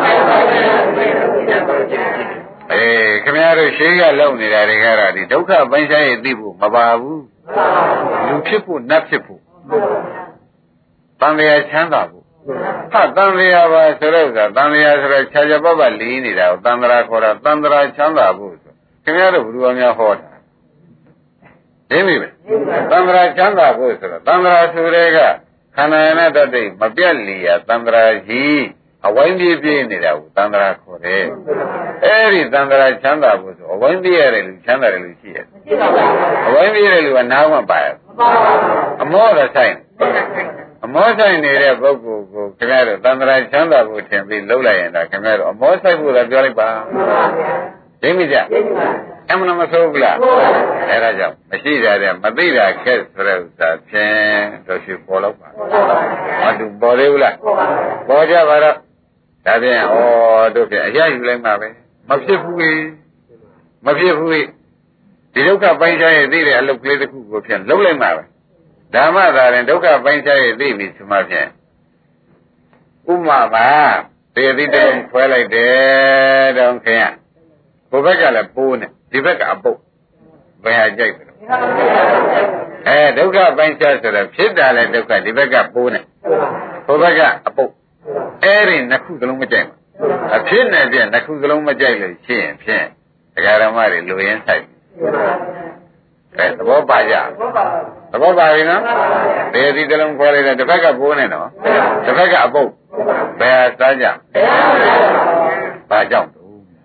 အေးခင်ဗျားတို့ရှေးကလုံနေတာတွေကတော့ဒီဒုက္ခပိုင်းခြားရဲ့သိဖို့မပါဘူးလူဖြစ်ဖို့နတ်ဖြစ်ဖို့တန်လျာချမ်းသာဖို့ဟာတန်လျာပါဆိုတော့ကတန်လျာဆိုတော့ခြားခြားပတ်ပတ်လီးနေတာကိုတန်တရာခေါ်တာတန်တရာချမ်းသာဖို့ဆိုခင်ဗျားတို့ဘုရားများဟောတာသိပြီပဲတန်တရာချမ်းသာဖို့ဆိုတော့တန်တရာဆိုတဲ့ကခန္ဓာယနာတ္တိမပြတ်လီယာတန်တရာကြီးအဝိုင်းပြေးပြေးနေတာကိုတန်တရာခေါ်တယ်အဲဒီတန်တရာချမ်းသာဖို့ဆိုအဝိုင်းပြေးရတယ်လူချမ်းသာတယ်လူရှိရတယ်အဝိုင်းပြေးတဲ့လူကနားမှပါရအမောရဆိုင်အမောဆိုင်နေတဲ့ပုဂ္ဂိုလ်ကိုခင်ဗျားတို့တန်ត្រာချမ်းသာဖို့ထင်ပြီးလှုပ်လိုက်ရင်တော့ခင်ဗျားတို့အမောဆိုင်ဖို့လည်းပြောလိုက်ပါသိမိကြအမှန်မဆိုးဘူးလားအဲဒါကြောင့်မရှိတာတဲ့မသိတာခက်ဆိုတဲ့ဥစ္စာဖြင့်တို့ရှိပေါ်တော့ပါမတူပေါ်သေးဘူးလားပေါ်ကြပါတော့ဒါဖြင့်ဩတို့ဖြင့်အရယူလိုက်မှာပဲမဖြစ်ဘူးလေမဖြစ်ဘူးလေဒီဒုက္ခပိုင်းခြားရဲ့သိတဲ့အလုပ်ကလေးတစ်ခုကိုဖြင့်လှုပ်လိုက်မှာပဲဓမ္မသာရင်ဒုက္ခပိုင်းခြားရဲ့သိပြီဆိုမှဖြင့်ဥမာပါသေတိတုံးခွဲလိုက်တယ်တောင်ခင်ဗျဘုဘက်ကလည်းပိုးနေဒီဘက်ကအပုတ်ဘယ်ဟာကြိုက်တယ်အဲဒုက္ခပိုင်းခြားဆိုတော့ဖြစ်တာလဲဒုက္ခဒီဘက်ကပိုးနေဘုဘက်ကအပုတ်အဲ့ဒီနှစ်ခုစလုံးမကြိုက်ဘူးအဖြစ်နဲ့ပြနှစ်ခုစလုံးမကြိုက်လို့ရှိရင်ဖြင့်ဒကာဓမ္မတွေလူရင်းဆိုင်အဲသဘောပါကြသဘောပါပြီနော်ဘယ်ဒီတလုံးခွဲလိုက်တယ်တစ်ဖက်ကပိုးနေနော်တစ်ဖက်ကအပုတ်ဘယ်ဟာစားကြဘာကြောင့်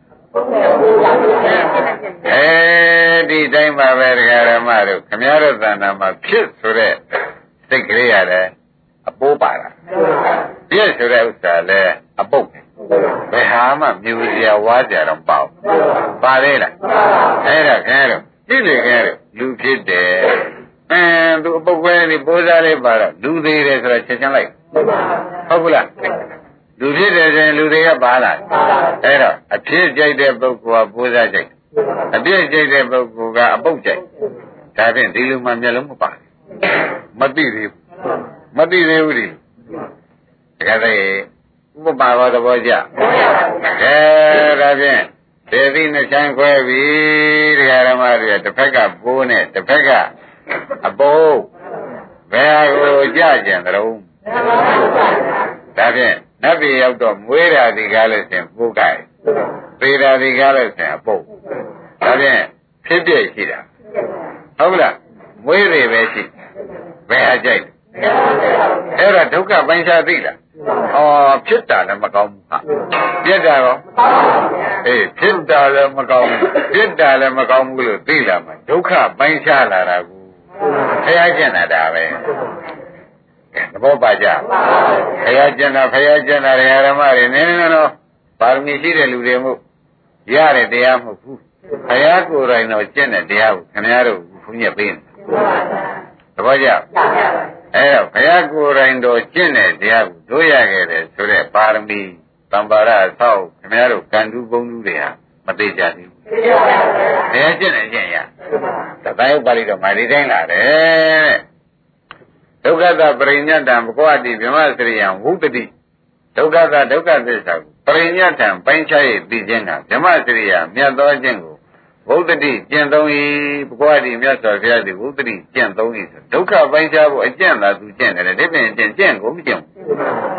အဲဒီတိုင်းပါပဲဒကာဓမ္မတို့ခမည်းတော်သဏ္ဍာန်မှာဖြစ်ဆိုတဲ့စိတ်ကလေးရတယ်အပိုးပါတာပြည့်ဆိုတဲ့ဥစ္စာလဲအပုတ်ဘယ်ဟာမှမြူစရာဝါးကြတော့ပေါ့ပါလေလားအဲ့ဒါခဲတော့ကြည့်လေခဲတော့လူဖြစ်တယ်အဲသူအပုတ်ပဲနေပိုးစားလေးပါတော့လူသေးတယ်ဆိုတော့ချက်ချင်းလိုက်ဟုတ်ဘူးလားလူဖြစ်တယ်ဆိုရင်လူတွေကပါလာအဲ့တော့အဖြစ်ကြိုက်တဲ့ပုဂ္ဂိုလ်ကပိုးစားကြိုက်အပြည့်ကြိုက်တဲ့ပုဂ္ဂိုလ်ကအပုတ်ကြိုက်ဒါဖြင့်ဒီလူမှမျက်လုံးမပါမသိသေးဘူးမသိသေးဘူးဒီတကယ်တည်းဥပမာဘောသဘောကျအဲဒါဖြင့်ဒေသီနှချမ်းခွဲပြီတရားဓမ္မတွေတစ်ဖက်ကပိုးနဲ့တစ်ဖက်ကအပိုးဘယ်ကိုကြကြံသလုံးဒါဖြင့်နတ်ပြည်ရောက်တော့မွေးတာဒီကားလို့ရှင်ပိုးကြိုက်သေတာဒီကားလို့ရှင်အပုတ်ဒါဖြင့်ဖြစ်ပြရှိတာဟုတ်လားမွေးတွေပဲရှိဘယ်ဟာကြိုက်အဲ့ဒါဒုက္ခပိုင်းခြားသိလားဩဖြစ်တာလည်းမကောင်းဘူးဟာပြက်တာရောအေးဖြစ်တာလည်းမကောင်းဘူးပြက်တာလည်းမကောင်းဘူးလို့သိလာမှဒုက္ခပိုင်းခြားလာတာကိုဖျားကျင်တာပဲသဘောပါကြဖျားကျင်တာဖျားကျင်တာဓမ္မတွေနည်းနည်းတော့ပါရမီရှိတဲ့လူတွေမို့ရတဲ့တရားမဟုတ်ဘူးဖျားကိုယ်တိုင်တော့ကျင့်တဲ့တရားကိုခင်ဗျားတို့ဘုန်းကြီးပေးနေသဘောကျအဲတော့ဘုရားကိုယ်တိုင်တော်ကျင့်တဲ့တရားကိုတို့ရခဲ့တယ်ဆိုတဲ့ပါရမီသံပါရအဆောက်ခင်ဗျားတို့ကံတူးပုံတူးတွေဟာမသေးကြဘူးဘုရားကျင့်တယ်ကျင့်ရသတ္တယုတ်ပါဠိတော်မာဒီတိုင်းလာတယ်ဒုက္ခသပရိညတံဘဂဝတိဗြဟ္မစရိယံဝုတ္တိဒုက္ခသဒုက္ခသစ္စာကိုပရိညတံပိုင်းခြား၍သိခြင်းကဗြဟ္မစရိယမြတ်သောခြင်းကိုဝုတ္တိကျင့်သုံး၏ဘဂဝတိမြတ်စွာဘုရားသည်ဝုတ္တိကျင့်သုံး၏ဆိုဒုက္ခပိုင်းခြားဖို့အကျင့်သာသူကျင့်တယ်ဒီပြင်ကျင့်ကျင့်ကိုမကျင့်ဘူး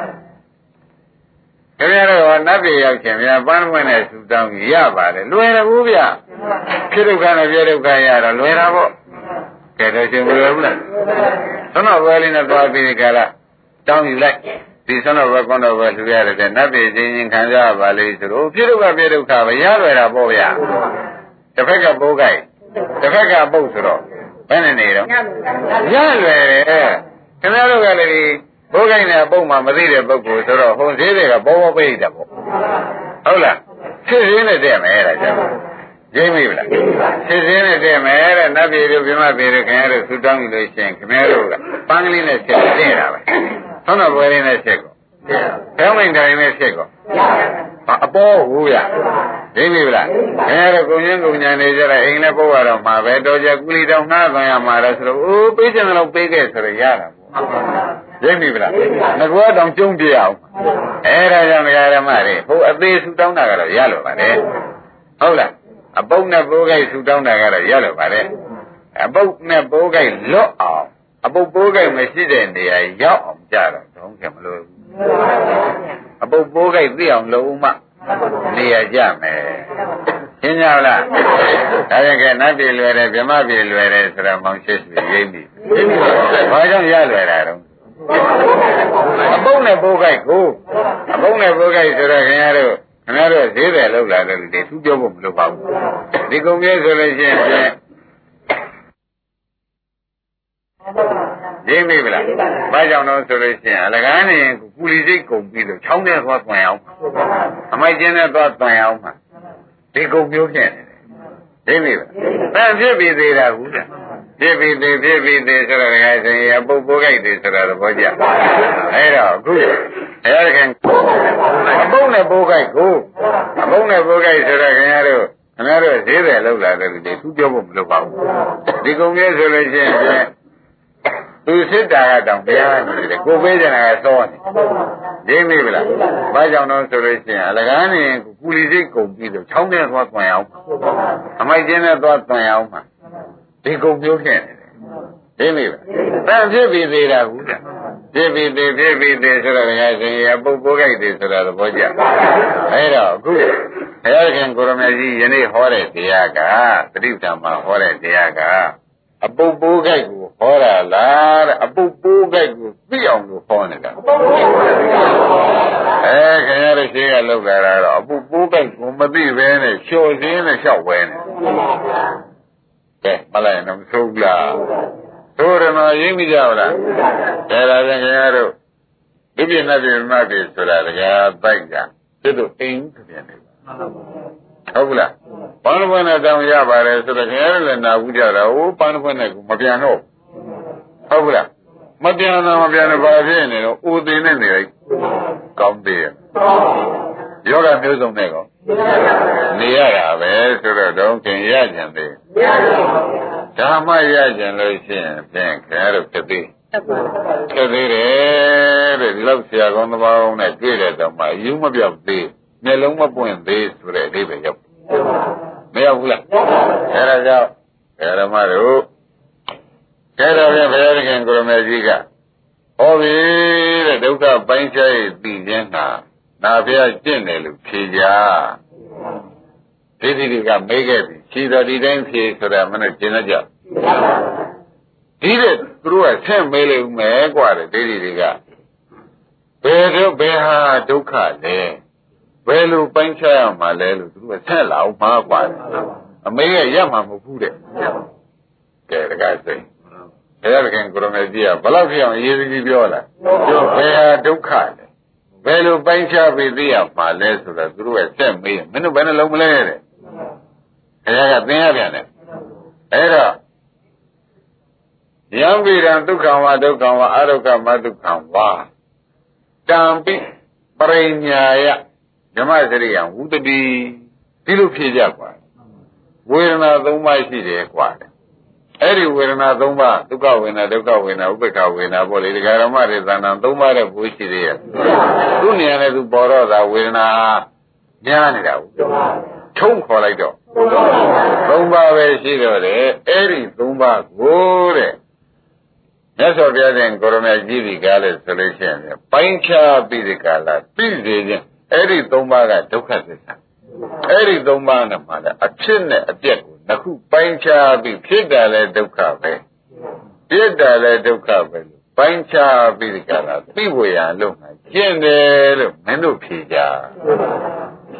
ခင်ဗျားတို့နတ်ပြည်ရောက်ခြင်းဗျာပန်းမွင့်နဲ့စူတောင်းရပါတယ်လွယ်တယ်ဘူးဗျဖြစ်ဒုက္ခနဲ့ပြဒုက္ခရတော့လွယ်တာပေါ့ကဲတော့ရှင်မလွယ်ဘူးလားသွန်တော်ဘယ်လေးနဲ့သွားပြီးဒီကလာတောင်းယူလိုက်ဒီသွန်တော်ဘယ်ကွန်တော်ဘယ်လူရတယ်တဲ့နတ်ပြည်ချင်းချင်းခံကြပါလေဆိုတော့ဖြစ်ဒုက္ခပြဒုက္ခပဲရလွယ်တာပေါ့ဗျတစ်ဖက်ကပိုးကြိုက်တစ်ဖက်ကပုတ်ဆိုတော့ဘယ်နဲ့နေတော့ရလွယ်တယ်ခင်ဗျားတို့ကလည်းဘိုးကိုင်းနဲ့ပုတ်မှမသိတဲ့ပုဂ္ဂိုလ်ဆိုတော့ဟိုသေးတွေကဘောဘောပိတ်တယ်ပေါ့ဟုတ်လားဖြစ်ရင်းနဲ့တဲ့မယ်တဲ့ကြောင့်ရိမ့်မိဗလားဖြစ်ရင်းနဲ့တဲ့မယ်တဲ့နတ်ပြည်တို့ပြမပြည်တို့ခင်ဗျားတို့ဆူတောင်းလို့ရှိရင်ခင်ဗျားတို့ကပန်းကလေးနဲ့ချက်တဲ့တာပဲဆောင်းတော်ပွဲလေးနဲ့ချက်ကောဘယ်မိန်တိုင်းနဲ့ချက်ကောအပေါ်ဟုတ်ရရိမ့်မိဗလားခင်ဗျားတို့ကိုရင်းကိုညာနေကြတဲ့အိမ်နဲ့ပုတ်ရတော့မှာပဲတော်ကြကူလီတောင်နှားသွန်ရမှာလဲဆိုတော့အိုးပေးချင်တယ်လို့ပေးခဲ့ဆိုတော့ရတာရိပ်ပြီဗလားငကွာတောင်ကျုံပြအောင်အဲဒါကြောင့်ဓမ္မတွေဟိုအသေးဆူတောင်းတာကတော့ရလို့ပါလေဟုတ်လားအပုပ်နဲ့ပိုးကိုက်ဆူတောင်းတာကတော့ရလို့ပါလေအပုပ်နဲ့ပိုးကိုက်လွတ်အောင်အပုပ်ပိုးကိုက်မရှိတဲ့နေရာရောက်အောင်ကြတော့တုံးခင်မလို့အပုပ်ပိုးကိုက်သိအောင်လုပ်မှနေရာကြမယ်ရှင်းကြလားဒါကြကနတ်ပြည်လွယ်တယ်ဗြဟ္မပြည်လွယ်တယ်ဆိုတော့မောင်ရှိရှိရိပ်ပြီဘာကြောင့်ရလွယ်တာတော့အပုပ်နဲ့ပိုးကိုက်ကိုအပုပ်နဲ့ပိုးကိုက်ဆိုတော့ခင်ဗျားတို့ခင်ဗျားတို့ဈေးတယ်လောက်လာတယ်ဒီသူပြောဖို့မလိုပါဘူးဒီကုံကြီးဆိုလို့ရှိရင်ဖြင့်ရိပ်မိဗလားဘာကြောင့်တော့ဆိုလို့ရှိရင်အလကားနေရင်ကူလီစိတ်ကုန်ပြီးတော့ချောင်းထဲသွားသွန်အောင်အမိုက်ကျင်းထဲသွားသွန်အောင်မှာဒီကုံမျိုးဖြစ်နေတယ်ရိပ်မိဗလားအဲဖြစ်ပြီးသေးတာဘူးဖြစ်ပြီးသေးဖြစ်ပြီးသေးဆိုတော့လည်းဆိုရင်အပုပ်ပိုးကိုက်သေးဆိုတော့သဘောကျအဲတော့အခုအဲခင်အပုပ်နဲ့ပိုးကိုက်ကိုအပုပ်နဲ့ပိုးကိုက်ဆိုတော့ခင်ဗျားတို့ခင်ဗျားတို့ဈေးတယ်လောက်လာတယ်ဒီသူပြောဖို့မလိုပါဘူးဒီကုံမျိုးဆိုလို့ရှိရင်သူစစ်တာကတောင်တရားနေတယ်ကိုပေးကြတာကစောနေရိပ်မိဗလားဘာကြောင့်တော့ဆိုလို့ရှိရင်အလကားနေကူလီစိတ်ကုန်ပြီးတော့ချောင်းထဲသွားသွန်အောင်အမိုက်ကျင်းထဲသွားသွန်အောင်မှာဒီကုံမျိုးဖြစ်နေတယ်ရိပ်မိဗလားတန်ဖြစ်ပြီးသေးတာဘူးဖြစ်ပြီးသေးဖြစ်ပြီးသေးဆိုတော့လည်းဆိုရင်ပုပ်ပိုးကြိုက်သေးဆိုတော့သဘောကျအဲတော့အခုဘုရားခင်ကိုရမကြီးယနေ့ဟောတဲ့တရားကသတိပ္ပံမှာဟောတဲ့တရားကအပုပ်ပိုးကြိုက်ကိုဟောတာလားတဲ့အပုပ်ပိုးကြိုက်ကိုသိအောင်လို့ဟောနေတာအဲခင်ဗျားတို့ရှင်းကလောက်လာတာတော့အပုပ်ပိုးကြိုက်ကိုမသိဘဲနဲ့လျှော်စင်းနဲ့လျှောက်ဝဲနေကဲမလိုက်တော့သို့လားသို့ရမရင်းမိကြလားဒါလာပြန်ခင်ဗျားတို့ဒီပြည့်နဲ့ပြည့်မှတ်ပြီဆိုတာတကယ်ပိုက်ကသူတို့အိမ်ပြန်နေဟုတ်ဘူးလားပန်းပွင့်နဲ့တောင်ရပါတယ်ဆိုတော့ခင်ဗျားတို့လည်းနာဘူးကြတာဟိုပန်းပွင့်နဲ့ကိုမပြန်တော့ဟုတ်ဘူးလားမပြန်တော့မပြန်တော့ဘာဖြစ်နေတော့အိုသေးနေနေလိုက်ကောင်းသေးရဲ့ယောဂမျိုးစုံနဲ့ကောနေရတာပဲဆိုတော့တော့ခင်ရကြံသေးဓမ္မရကြံလို့ရှိရင်ဖြင့်ခင်ဗျားတို့ဖြစ်သေးဖြစ်သေးတယ်တဲ့ဒီလောက်ဆရာကောင်းတစ်ပါးနဲ့တွေ့တဲ့တော့မှအယူမပြောက်သေးမျက်လုံးမပွင့်သေးဆိုတဲ့အဓိပ္ပာယ်ရောက်မရောက်ဘူးလားအဲဒါကြောင့်ဓမ္မတို့ကဲတော့ပြန်ဘုရားခင်ကိုရမေကြီးကဟောပြီတဲ့ဒုက္ခပိုင်းခြားရေးသိခြင်းဟာနာဘုရားကျင့်တယ်လို့ဖြေကြဒီဒီတွေကမေးခဲ့ပြီခြေတော်ဒီတိုင်းဖြေဆိုတာမနဲ့ကျင်တတ်ကြဒီတဲ့သူတို့ကဆက်မေးလို့မယ်กว่าတဲ့ဒီဒီတွေကဘယ်တော့ဘယ်ဟာဒုက္ခလဲဘယ်လိုပိုင်းခြားရမှာလဲလို့သူတို့ကဆက်လာအောင်မှာกว่าအမေကရက်မှာမဟုတ်ဘူးတဲ့ကဲတကားစိတ်ဘယ်ရခင်ကိုရမေကြီးကဘယ်လောက်ဖြစ်အောင်ရေးကြီးပြောလာပြောဘယ်ဟာဒုက္ခလဲဘယ်လိုပိုင်းခြားပြီးသိရမှာလဲဆိုတော့သူတို့ကဆက်မေးမင်းတို့ဘယ်နှလုံးမလဲတဲ့ခင်ဗျားကသင်ရပြန်တယ်အဲ့တော့ယံပိရံဒုက္ခဝါဒုက္ခဝါအဒုက္ခမဒုက္ခဝါတံပိပရိညာယဓမ္မစရိယံဝုတတိဒီလိုဖြေကြกว่าဝေဒနာသုံးပါးရှိတယ်กว่าအဲ့ဒီဝေဒနာသုံးပါးဒုက္ခဝေဒနာဒုက္ခဝေဒနာဥပ္ပခဝေဒနာပေါ့လေဒီဃာရမတွေသဏ္ဍာန်သုံးပါးတဲ့ဘိုးရှိသေးရဲ့သူ့နေရာနဲ့သူပေါ်တော့သာဝေဒနာများနေတာဘူးထုံးခေါ်လိုက်တော့သုံးပါးပဲရှိတော့တယ်အဲ့ဒီသုံးပါးကိုတဲ့မြတ်စွာဘုရားရှင်ကိုရမေကြီးဒီကားလဲဆိုလို့ရှိရင်ပိုင်းခြားပြီးဒီကာလသိစေခြင်းအဲ့ဒီသုံးပါးကဒုက္ခသစ္စာအဲ့ဒီသုံးပါးနဲ့မှလည်းအဖြစ်နဲ့အပျက်ကိုနှစ်ခုပိုင်းခြားပြီးဖြစ်တယ်လဲဒုက္ခပဲပြစ်တယ်လဲဒုက္ခပဲပိုင်းခြားပြီးဒီကာလသိဖို့ရလို့မှကျင့်တယ်လို့မင်းတို့ဖြေကြမ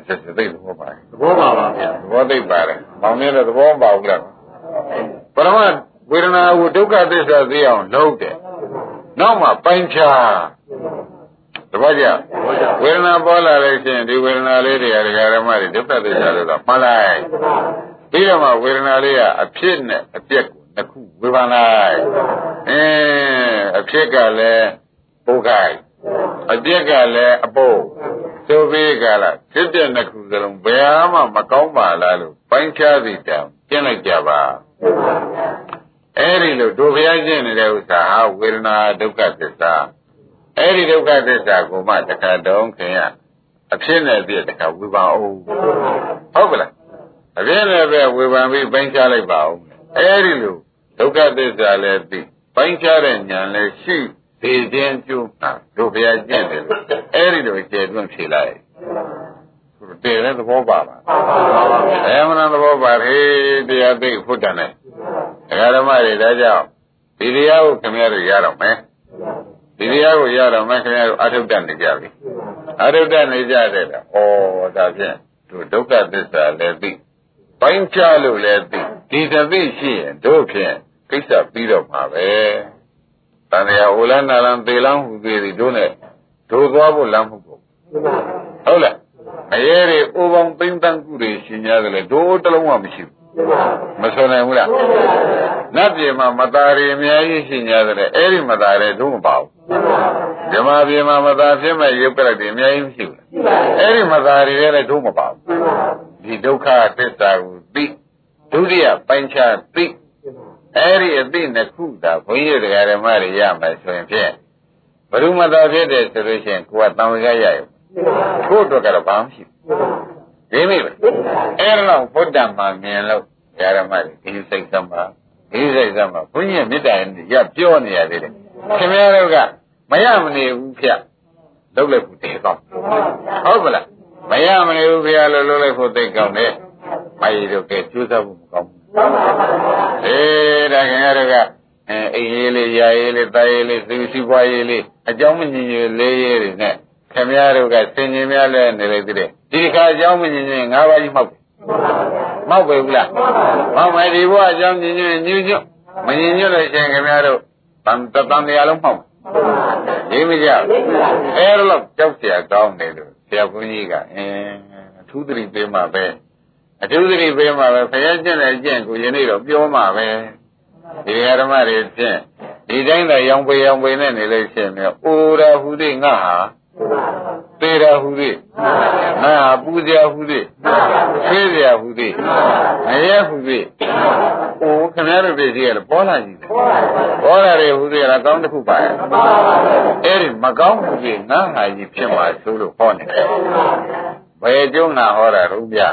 ဆက်စသိသဘောပါသဘောပါပါဗျာသဘောသိပါတယ်မောင်နေတဲ့သဘောမပါဘူးလားပရမဝေဒနာကိုဒုက္ခသစ္စာသိအောင်လုပ်တယ်နောက်မှပိုင်းခြားတပည့်ကြဝေဒနာပေါ်လာလို့ရှိရင်ဒီဝေဒနာလေးတွေကဒကာဓမ္မတွေဒုက္ခသစ္စာလို့တော့မှတ်လိုက်ပြီးတော့မှဝေဒနာလေးကအဖြစ်နဲ့အပြက်ကိုနှစ်ခုဝေဖန်လိုက်အင်းအဖြစ်ကလည်းပုဂ္ဂိုလ်အပြက်ကလည်းအပုပ်သို့ပြီးကလားဖြစ်တဲ့နှစ်ခုစလုံးဘယ်မှမကောင်းပါလားလို့ပိုင်းခြားစီတံကျင့်လိုက်ကြပါအဲ့ဒီလိုတို့ဘုရားကျင့်နေတဲ့ဥစ္စာဟာဝေဒနာဒုက္ခသစ္စာအဲ့ဒီဒုက္ခသစ္စာကိုမှတခါတုံးခင်ရအဖြစ်နဲ့ပြည့်တခါဝေဖန်အောင်ဟုတ်ကလားအဖြစ်နဲ့ပြည့်ဝေဖန်ပြီးပိုင်းခြားလိုက်ပါအောင်အဲ့ဒီလိုဒုက္ခသစ္စာလည်းသိပိုင်းခြားတဲ့ဉာဏ်လည်းရှိဒီခြင်းကျိုးမှာတို့ဘုရားကျင့်တယ်အဲ့ဒီလိုကျေတွန့်ဖြေလိုက်တည်တဲ့သဘောပါပါအဲမနာသဘောပါဟေးတရားသိဖို့တန်တယ်ဒကာဓမ္မတွေဒါကြောင့်ဒီတရားကိုခင်ဗျားတို့ရတော့မယ်ဒီတရားကိုရတော့မယ်ခင်ဗျားတို့အထုတ္တနေကြပြီအထုတ္တနေကြတဲ့ဩဒါဖြင့်တို့ဒုက္ခသစ္စာလည်းသိပိုင်းခြားလို့လည်းသိဒီသတိရှိရင်တို့ဖြင့်ကိစ္စပြီးတော့မှာပဲတန်တရားအိုလန်းနာလန်းသေလန်းဟူသေးသည်တို့နဲ့တို့သွားဖို့လမ်းမဟုတ်ဘူးဟုတ်လားအရေးတွေအိုပေါင်းသိမ့်တန်းကုတွေရှင်ရတယ်လေတို့တလုံးမှမရှိဘူးမဆိုနိုင်ဘူးလားနတ်ပြည်မှာမသားတွေအများကြီးရှင်ရတယ်အဲ့ဒီမသားတွေတို့မပါဘူးဓမ္မပြည်မှာမသားဖြစ်မဲ့ရုပ်ကလတ်တွေအများကြီးမရှိဘူးအဲ့ဒီမသားတွေလည်းတို့မပါဘူးဒီဒုက္ခသစ္စာကိုသိဒုတိယပိုင်းခြားသိအဲ့ဒီအသိနှစ်ခုသာဘုန်းကြီးတရားဓမ္မတွေရမယ်ဆိုရင်ဖြင့်ဘုရုမသာဖြစ်တယ်ဆိုလို့ရှိရင်ကိုယ်ကတန်ဝေကရရုံကိုယ်တော့ကတော့ဘာမှမရှိဘူးဒီမိပဲအဲ့တော့ဘုဒ္ဓမှာမြင်လို့တရားဓမ္မတွေဒီစိတ်သမားဒီစိတ်သမားဘုန်းကြီးမေတ္တာရပြောနေရသေးတယ်ခင်ဗျားတို့ကမရမနေဘူးဖြတ်လုပ်လိုက်ဖို့တည်တော့ဟုတ်ကလားမရမနေဘူးဗျာလို့လုပ်လိုက်ဖို့သိကောင်းတယ်မကြီးတို့ကကျိုးစားဖို့မကောင်းဘူးအေးဒါခင်ဗျားတို့ကအဲအိမ်ရေးလေးယာရေးလေးတာရေးလေးစီစီပွားရေးလေးအကြောင်းမညင်ညင်လေးရေးတွေနဲ့ခင်ဗျားတို့ကစင်ញင်များလဲနေလိုက်သေးတယ်ဒီတစ်ခါအကြောင်းမညင်ညင်ငါးပါးကြီးမှောက်မောက်ပဲဘူးလားမောက်မယ်ဒီဘုရားအကြောင်းညင်ညင်ညူးညွတ်မညင်ညွတ်လို့ရှင်ခင်ဗျားတို့တန်တန်တရားလုံးမှောက်ရေးမကြအဲ့လိုကြောက်เสียကောင်းတယ်လို့ဆရာဘုန်းကြီးကအင်းအထူးသတိပေးမှပဲအထူးသတိပေးမှပဲဖယားကျင့်တဲ့အကျင့်ကိုယနေ့တော့ပြောမှပဲဒီဓမ္မတွေဖြင့်ဒီတိုင်းသာရောင်ပေရောင်ပေနဲ့နေလို့ရှိရင်မျိုးအိုရာဟူသည်ငါဟာသေရာဟူသည်ငါဟာပူဇရာဟူသည်ဆွေးရာဟူသည်ငရဲဟူသည်အိုခင်ဗျားတို့ပြည်စီကလည်းပေါ်လာကြီးတယ်ပေါ်လာတယ်ဟူသည်ကကောင်းတစ်ခုပါရဲ့အဲ့ဒီမကောင်းဟူသည်ငါဟာကြီးဖြစ်မှာဆိုလို့ဟောနေတယ်ဘယ်ကျုံးနာဟောတာတို့ဗျ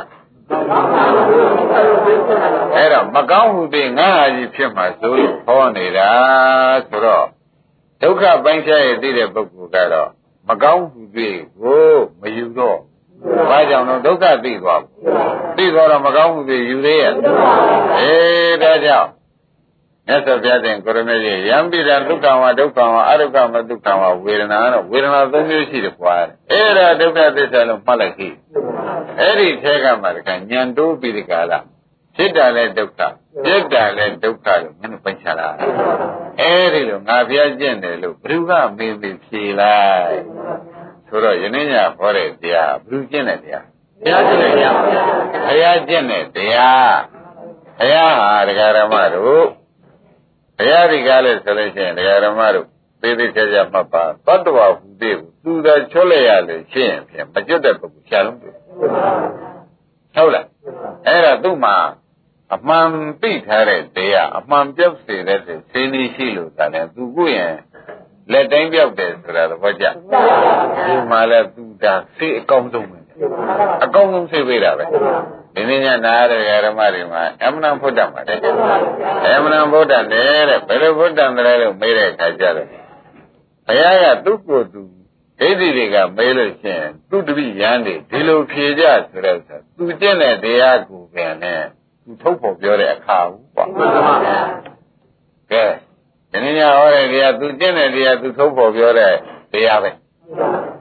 အဲ့တော့မကောင်းဟုသိငါဟာကြီးဖြစ်မှာဆိုလို့ဟောနေတာဆိုတော့ဒုက္ခပိုင်းခြားရသိတဲ့ပုဂ္ဂိုလ်ကတော့မကောင်းဟုသိကိုမယူတော့ဘာကြောင့်တော့ဒုက္ခသိသွားဘူးသိသွားတော့မကောင်းဟုသိယူသေးရဲ့အေးဒါကြောင့်မြတ်စွာဘုရားရှင်ကိုရမေကြီးယံပိဒံဒုက္ခဝဒုက္ခဝအဒုက္ခမဒုက္ခဝဝေဒနာတော့ဝေဒနာသုံးမျိုးရှိတယ်ကွာအဲ့ဒါဒုက္ခသစ္စာလို့မှတ်လိုက်ပြီအဲ့ဒီထဲကမှတခါညံတိုးပြီးဒီကလာဖြစ်တာလဲဒုက္ခပြက်တာလဲဒုက္ခလို့မင်းတို့ပိုင်းခြားတာအဲ့ဒီလိုငါဘုရားကျင့်တယ်လို့ဘုရားမေးပြီးဖြေလိုက်ဆိုတော့ယနေ့ညဟောတဲ့တရားဘုရားကျင့်တဲ့တရားဘုရားကျင့်တဲ့တရားဘုရားကျင့်တဲ့တရားဘုရားဟာတရားဓမ္မတို့ဘုရားဒီကားလဲဆိုလို့ရှိရင်တရားဓမ္မတို့သေသေးချာချာမှတ်ပါသတ္တဝါဟူသေးကိုသူသာချွတ်လိုက်ရလို့ရှင်းရင်ဖြင့်မကျွတ်တဲ့ပုဂ္ဂိုလ်ရှားလုံးတွေ့ဟုတ်လားအဲ့ဒါသူ့မှာအမှန်သိထားတဲ့တရားအမှန်ပြောက်စေတဲ့စေနီရှိလို့သာလဲသူကိုရင်လက်တိုင်းပြောက်တယ်ဆိုတာသဘောကျဒီမှာလဲသူဒါစိတ်အကောင်းဆုံးပဲအကောင်းဆုံးစိတ်ပေးတာပဲဒီနေ့ညနာရတဲ့ဓမ္မတွေမှာအမှန်ဘုဒ္ဓမှာတဲ့အမှန်ဘုဒ္ဓနဲ့တဲ့ဘယ်လိုဘုဒ္ဓံလဲလို့မေးတဲ့အခါကျတော့ဘုရားကသူ့ကိုယ်သူဒိဋ္ဌိတွေကမေးလို့ရှိရင်သူတပိရန်တွေဒီလိုဖြေကြဆိုတော့သူကျင့်တဲ့တရားကိုပင်နဲ့သူထုတ်ဖို့ပြောတဲ့အခါဘူးပေါ့ကဲဒီနေ့ညဟောတဲ့တရားသူကျင့်တဲ့တရားသူထုတ်ဖို့ပြောတဲ့တရားပဲ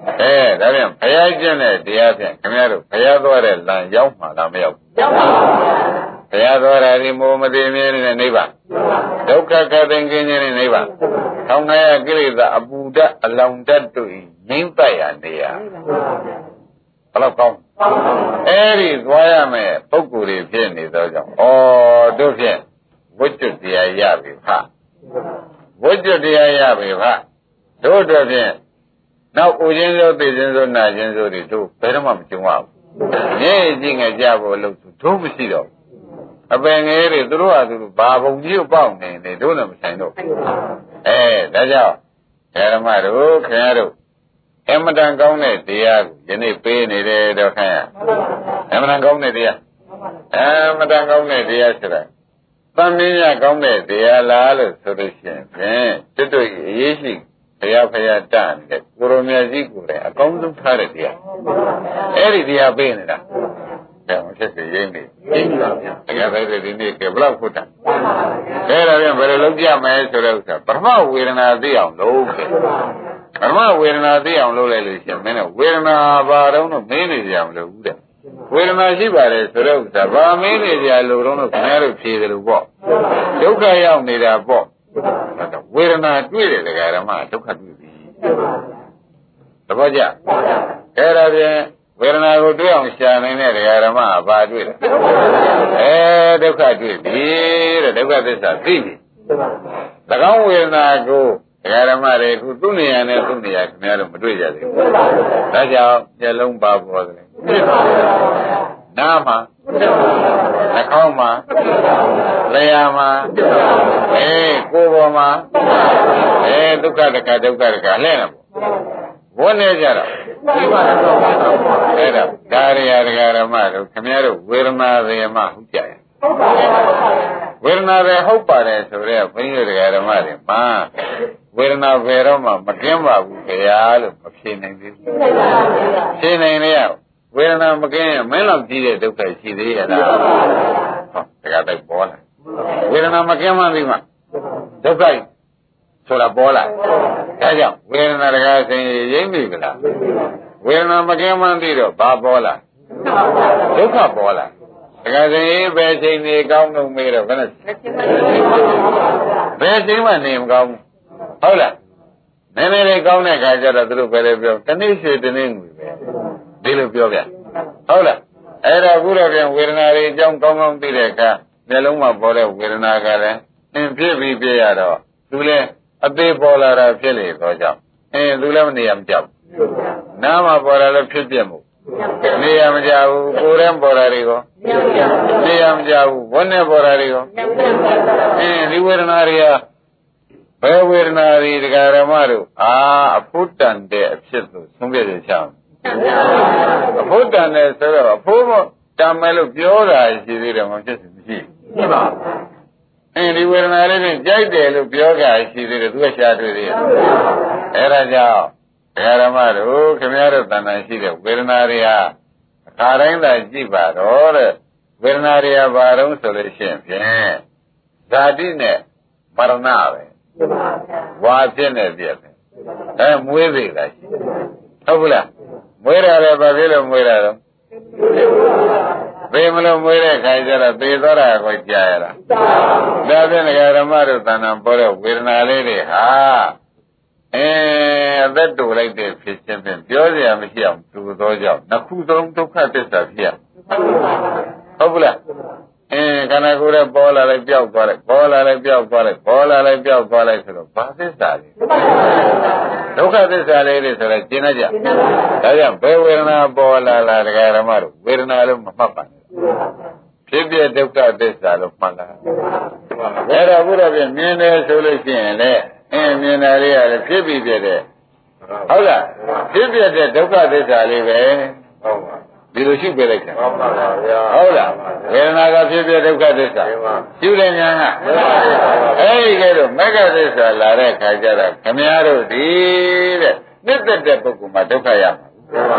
အဲဒါပြန်ဘုရားကျင့်တဲ့တရားဖြင့်ခင်ဗျားတို့ဘုရားသွားတဲ့လမ်းရောက်မှလားမရောက်ဘူးရောက်ပါဘူးဘုရားသွားတာဒီမိုးမသိမြဲနေတဲ့နိဗ္ဗာန်ဒုက္ခကသိင်ကင်းခြင်းနဲ့နိဗ္ဗာန်ထောင်ငါရကိလေသာအပူဓာတ်အလောင်ဓာတ်တို့ဤငြိမ့်သက်ရနေရဘယ်တော့ကောင်းအဲ့ဒီသွားရမယ်ပုဂ္ဂိုလ်တွေဖြစ်နေသောကြောင့်ဩတို့ဖြင့်ဝိတ္တတရားရပြီဖဝိတ္တတရားရပြီဖတို့တို့ဖြင့်နောက်ဥခြင်းစိုးသိခြင်းစိုးနာခြင်းစိုးတွေတို့ဘယ်တော့မှမကြုံရဘူး။မြေကြီးငယ်ကြဖို့လို့တို့မရှိတော့ဘူး။အပင်ငယ်တွေသူတို့ဟာသူတို့ဘာဘုံကြီးကိုပေါက်နေနေတို့လည်းမဆိုင်တော့ဘူး။အဲဒါကြောင့်ဓမ္မတို့ခင်ဗျားတို့အမတန်ကောင်းတဲ့တရားကိုယနေ့ပေးနေတယ်တော့ခင်ဗျာ။အမတန်ကောင်းတဲ့တရားအမတန်ကောင်းတဲ့တရားဆိုတာသမင်းရကောင်းတဲ့တရားလားလို့ဆိုလို့ရှိရင်ဖြင့်တွတ်တွတ်အရေးရှိဘုရားဖရာတန်တဲ့ကိုရိုမြတ်ကြီးကိုလည်းအကောင်းဆုံးထားတဲ့တရားအဲ့ဒီတရားပေးနေတာဒါမှဖြစ်စေရင်းနေရင်းပါဗျာတကယ်ပဲဒီနေ့ကဘလောက်ဖို့တာအဲ့ဒါပြန်ဘယ်လိုလုပ်ကြမလဲဆိုတဲ့ဥစ္စာပထမဝေဒနာသိအောင်လုပ်ခဲ့ပထမဝေဒနာသိအောင်လုပ်လိုက်လို့ရှိရင်မင်းတို့ဝေဒနာဘာတော့မင်းနေကြမလို့ဘူးတဲ့ဝေဒနာရှိပါတယ်ဆိုတဲ့ဥစ္စာဘာမင်းနေကြလို့တော့ခင်ဗျားတို့ဖြေတယ်လို့ပေါ့ဒုက္ခရောက်နေတာပေါ့ဝေဒနာတွေ့တယ်တရားဓမ္မဒုက္ခတွေ့ပြီသဘောကျအဲ့ဒါဖြင့်ဝေဒနာကိုတွေ့အောင်ရှာနိုင်တဲ့တရားဓမ္မကဘာတွေ့လဲအဲဒုက္ခတွေ့ပြီတဲ့ဒုက္ခသစ္စာသိပြီ၎င်းဝေဒနာကိုတရားဓမ္မတွေခုသူ့နေရာနဲ့သူ့နေရာခင်ဗျားတို့မတွေ့ကြသေးဘူးဒါကြောင့်မျက်လုံးပါပေါ်တယ်နားမှာနှာခေါင်းမှာလျှာမှာအဲကိုယ်ပေါ်မှာအဲဒုက္ခတက္ကဒုက္ခတက္ကလဲနေပေါ့ဝန်းနေကြတော့အဲ့ဒါဒါရရဒကာရမတို့ခင်ဗျားတို့ဝေဒနာရေမဟုတ်ကြရဲ့ဝေဒနာရေဟုတ်ပါတယ်ဆိုတော့ဘုန်းကြီးဒကာရမတွေမှာဝေဒနာဘယ်တော့မှမကင်းပါဘူးခင်ဗျာလို့မဖြေနိုင်သေးဘူးဖြေနိုင်လေရဝေဒနာမကင်းရင်မင်းလောက်ကြီးတဲ့ဒုက္ခရှိသေးရဲ့လားဟောတကယ်တော့ပေါ်လာဝေဒနာမကင်းမှပြီးမှဒုက္ခဆိုတာပေါ်လာဒါကြောင့်ဝေဒနာတကားစဉ်ရိမ့်ပြီကလားဝေဒနာမကင်းမှပြီးတော့ဘာပေါ်လာဒုက္ခပေါ်လာတကားစဉ်ပဲချိန်နေကောင်းလို့မေးတော့ဘယ်နဲ့ဘယ်ချိန်မှနေမကောင်းဘူးဟုတ်လားနည်းနည်းလေးကောင်းတဲ့ခါကျတော့သူတို့ပဲလေပြောတနေ့ရွှေတနေ့ငွေပဲဒီလိုပြောပြဟုတ်လားအဲ့ဒါခုတော့ပြန်ဝေဒနာတွေအကြောင်းကောင်းကောင်းသိတဲ့အခါမျက်လုံးမှာပေါ်တဲ့ဝေဒနာကလည်းအင်းဖြစ်ပြီးပြရတော့သူလည်းအသေးပေါ်လာတာဖြစ်လေတော့ကြောင့်အင်းသူလည်းမနေရမကြောက်နားမှာပေါ်လာလည်းဖြစ်ပြမှုနေရမကြောက်ဘူးကိုယ်တည်းပေါ်လာတွေကိုနေရမကြောက်ဘူးဘုန်းနဲ့ပေါ်လာတွေကိုအင်းဒီဝေဒနာတွေကဘယ်ဝေဒနာတွေတရားဓမ္မတို့အာအဖို့တန်တဲ့အဖြစ်လို့ဆုံးဖြတ်ရချအောင်အဖို့တန်တယ်ဆိုတော့အဖို့မတန်မယ်လို့ပြောတာရှိသေးတယ်မဖြစ်ဘူးမရှိဘူးပါအင်းဒီဝေဒနာလေးနဲ့ကြိုက်တယ်လို့ပြောတာရှိသေးတယ်သူကရှားတွေ့သေးတယ်အဲ့ဒါကြောင့်တရားဓမ္မတို့ခင်ဗျားတို့တဏ္ဍာရှိတဲ့ဝေဒနာတွေဟာအခါတိုင်းသာကြည့်ပါတော့တဲ့ဝေဒနာတွေကဘာတော့ဆိုလို့ရှိရင်ဖြင့်ဇာတိနဲ့မရဏပဲဝါဖြစ်နေပြည့်တယ်အဲမွေးသေးတာရှိဟုတ်ဘူးလားမွေးရတယ်ဘာဖြစ်လို့မွေးတာတော့သေမလို့မွေးတဲ့ခါကျတော့သေသွားတာကိုကြားရတာဒါဖြင့်ဓမ္မတို့တဏ္ဍာပေါ်တဲ့ဝေဒနာလေးတွေဟာအဲအသက်တူလိုက်တဲ့ဖြစ်ခြင်းဖြင့်ပြောစရာမရှိအောင်သူသောကြောင့်နှစ်ခုသုံးဒုက္ခသစ္စာဖြစ်ရဟုတ်ဘူးလားအင်းခန္ဓာကိုယ်ရဲ့ပေါ်လာလိုက်ပြောက်သွားလိုက်ပေါ်လာလိုက်ပြောက်သွားလိုက်ပေါ်လာလိုက်ပြောက်သွားလိုက်ဆိုတော့ဘာသစ္စာလဲဒုက္ခသစ္စာလေးတွေဆိုတော့ရှင်းတတ်ကြဒါကြောင့်ဘယ်ဝေဒနာပေါ်လာလာတရားဓမ္မတို့ဝေဒနာလို့မမှတ်ပါနဲ့ဖြစ်ပြဒုက္ခသစ္စာလို့မှတ်လာအဲ့ဒါဘုရားပြန်မြင်တယ်ဆိုလို့ရှိရင်လေအင်းမြင်တာလေးကလည်းဖြစ်ပြီးပြတဲ့ဟုတ်လားဖြစ်ပြတဲ့ဒုက္ခသစ္စာလေးပဲဟုတ်ပါဒီလိုရှိပြလိုက်တယ်ဟုတ်ပါဗျာဟုတ်လားဝေဒနာကဖြစ်ပြဒုက္ခသစ္စာရှိတယ်ညာကအဲဒီကဲတော့မဂ္ဂသစ္စာလာတဲ့ခါကျတော့ခမည်းတော်ဒီတဲ့နှစ်သက်တဲ့ပုဂ္ဂိုလ်မှာဒုက္ခရမှာမ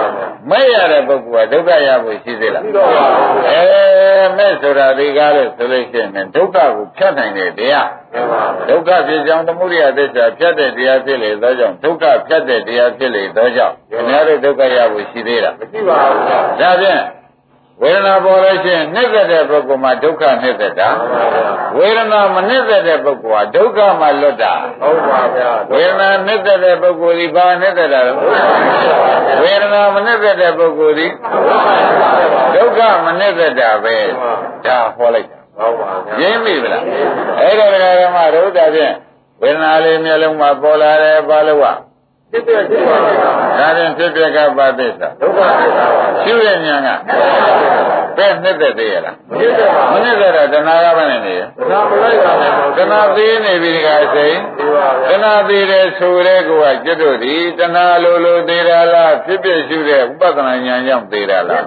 မဲ့ရတဲ့ပုဂ္ဂိုလ်ကဒုက္ခရဖို့ရှိသေးလားအဲမဲ့ဆိုတာဒီကားလို့ဆိုလို့ရှိရင်ဒုက္ခကိုဖြတ်နိုင်တဲ့တရားဒုက္ခဖြစ်ကြောင်းသမုဒိယသစ္စာဖြတ်တဲ့တရားဖြစ်လေသောကြောင့်ဒုက္ခဖြတ်တဲ့တရားဖြစ်လေသောကြောင့်ခင်ဗျားတို့ဒုက္ခရဖို့ရှိသေးလားမရှိပါဘူးဒါဖြင့်ဝေဒနာပေါ်လို့ရှိရင်နှိမ့်သက်တဲ့ပုဂ္ဂိုလ်မှာဒုက္ခနှိမ့်သက်တာဝေဒနာမနှိမ့်သက်တဲ့ပုဂ္ဂိုလ်ကဒုက္ခမှလွတ်တာဟုတ်ပါဗျာဝေဒနာနှိမ့်သက်တဲ့ပုဂ္ဂိုလ်ဒီဘာနှိမ့်သက်တာလဲဝေဒနာမနှိမ့်သက်တဲ့ပုဂ္ဂိုလ်ဒီဒုက္ခမနှိမ့်သက်တာပဲဒါဟောလိုက်တာဟုတ်ပါဗျာရင်းပြီလားအဲ့ဒါကဓမ္မဒုက္ခဖြင့်ဝေဒနာလေးမျိုးလုံးမှာပေါ်လာတယ်ဘာလို့ကဖြစ်ပြဖြစ်ပါဗျာဒါရင်ဖြစ်ပြကပါသစ္စာဒုက္ခသစ္စာပါရှုရဉာဏ်ကပဲနှစ်သက်သေးရလားမနှစ်သက်တော့တဏှာကပဲနေနေရတဏှာမလိုက်ပါဘူးတဏှာသေးနေပြီဒီကစိတ်တဏှာသေးတယ်ဆိုတဲ့ကောကျွတ်တို့ဒီတဏှာလိုလိုသေးတာလားဖြစ်ပြရှုတဲ့ဥပဒနာဉာဏ်ကြောင့်သေးတာလား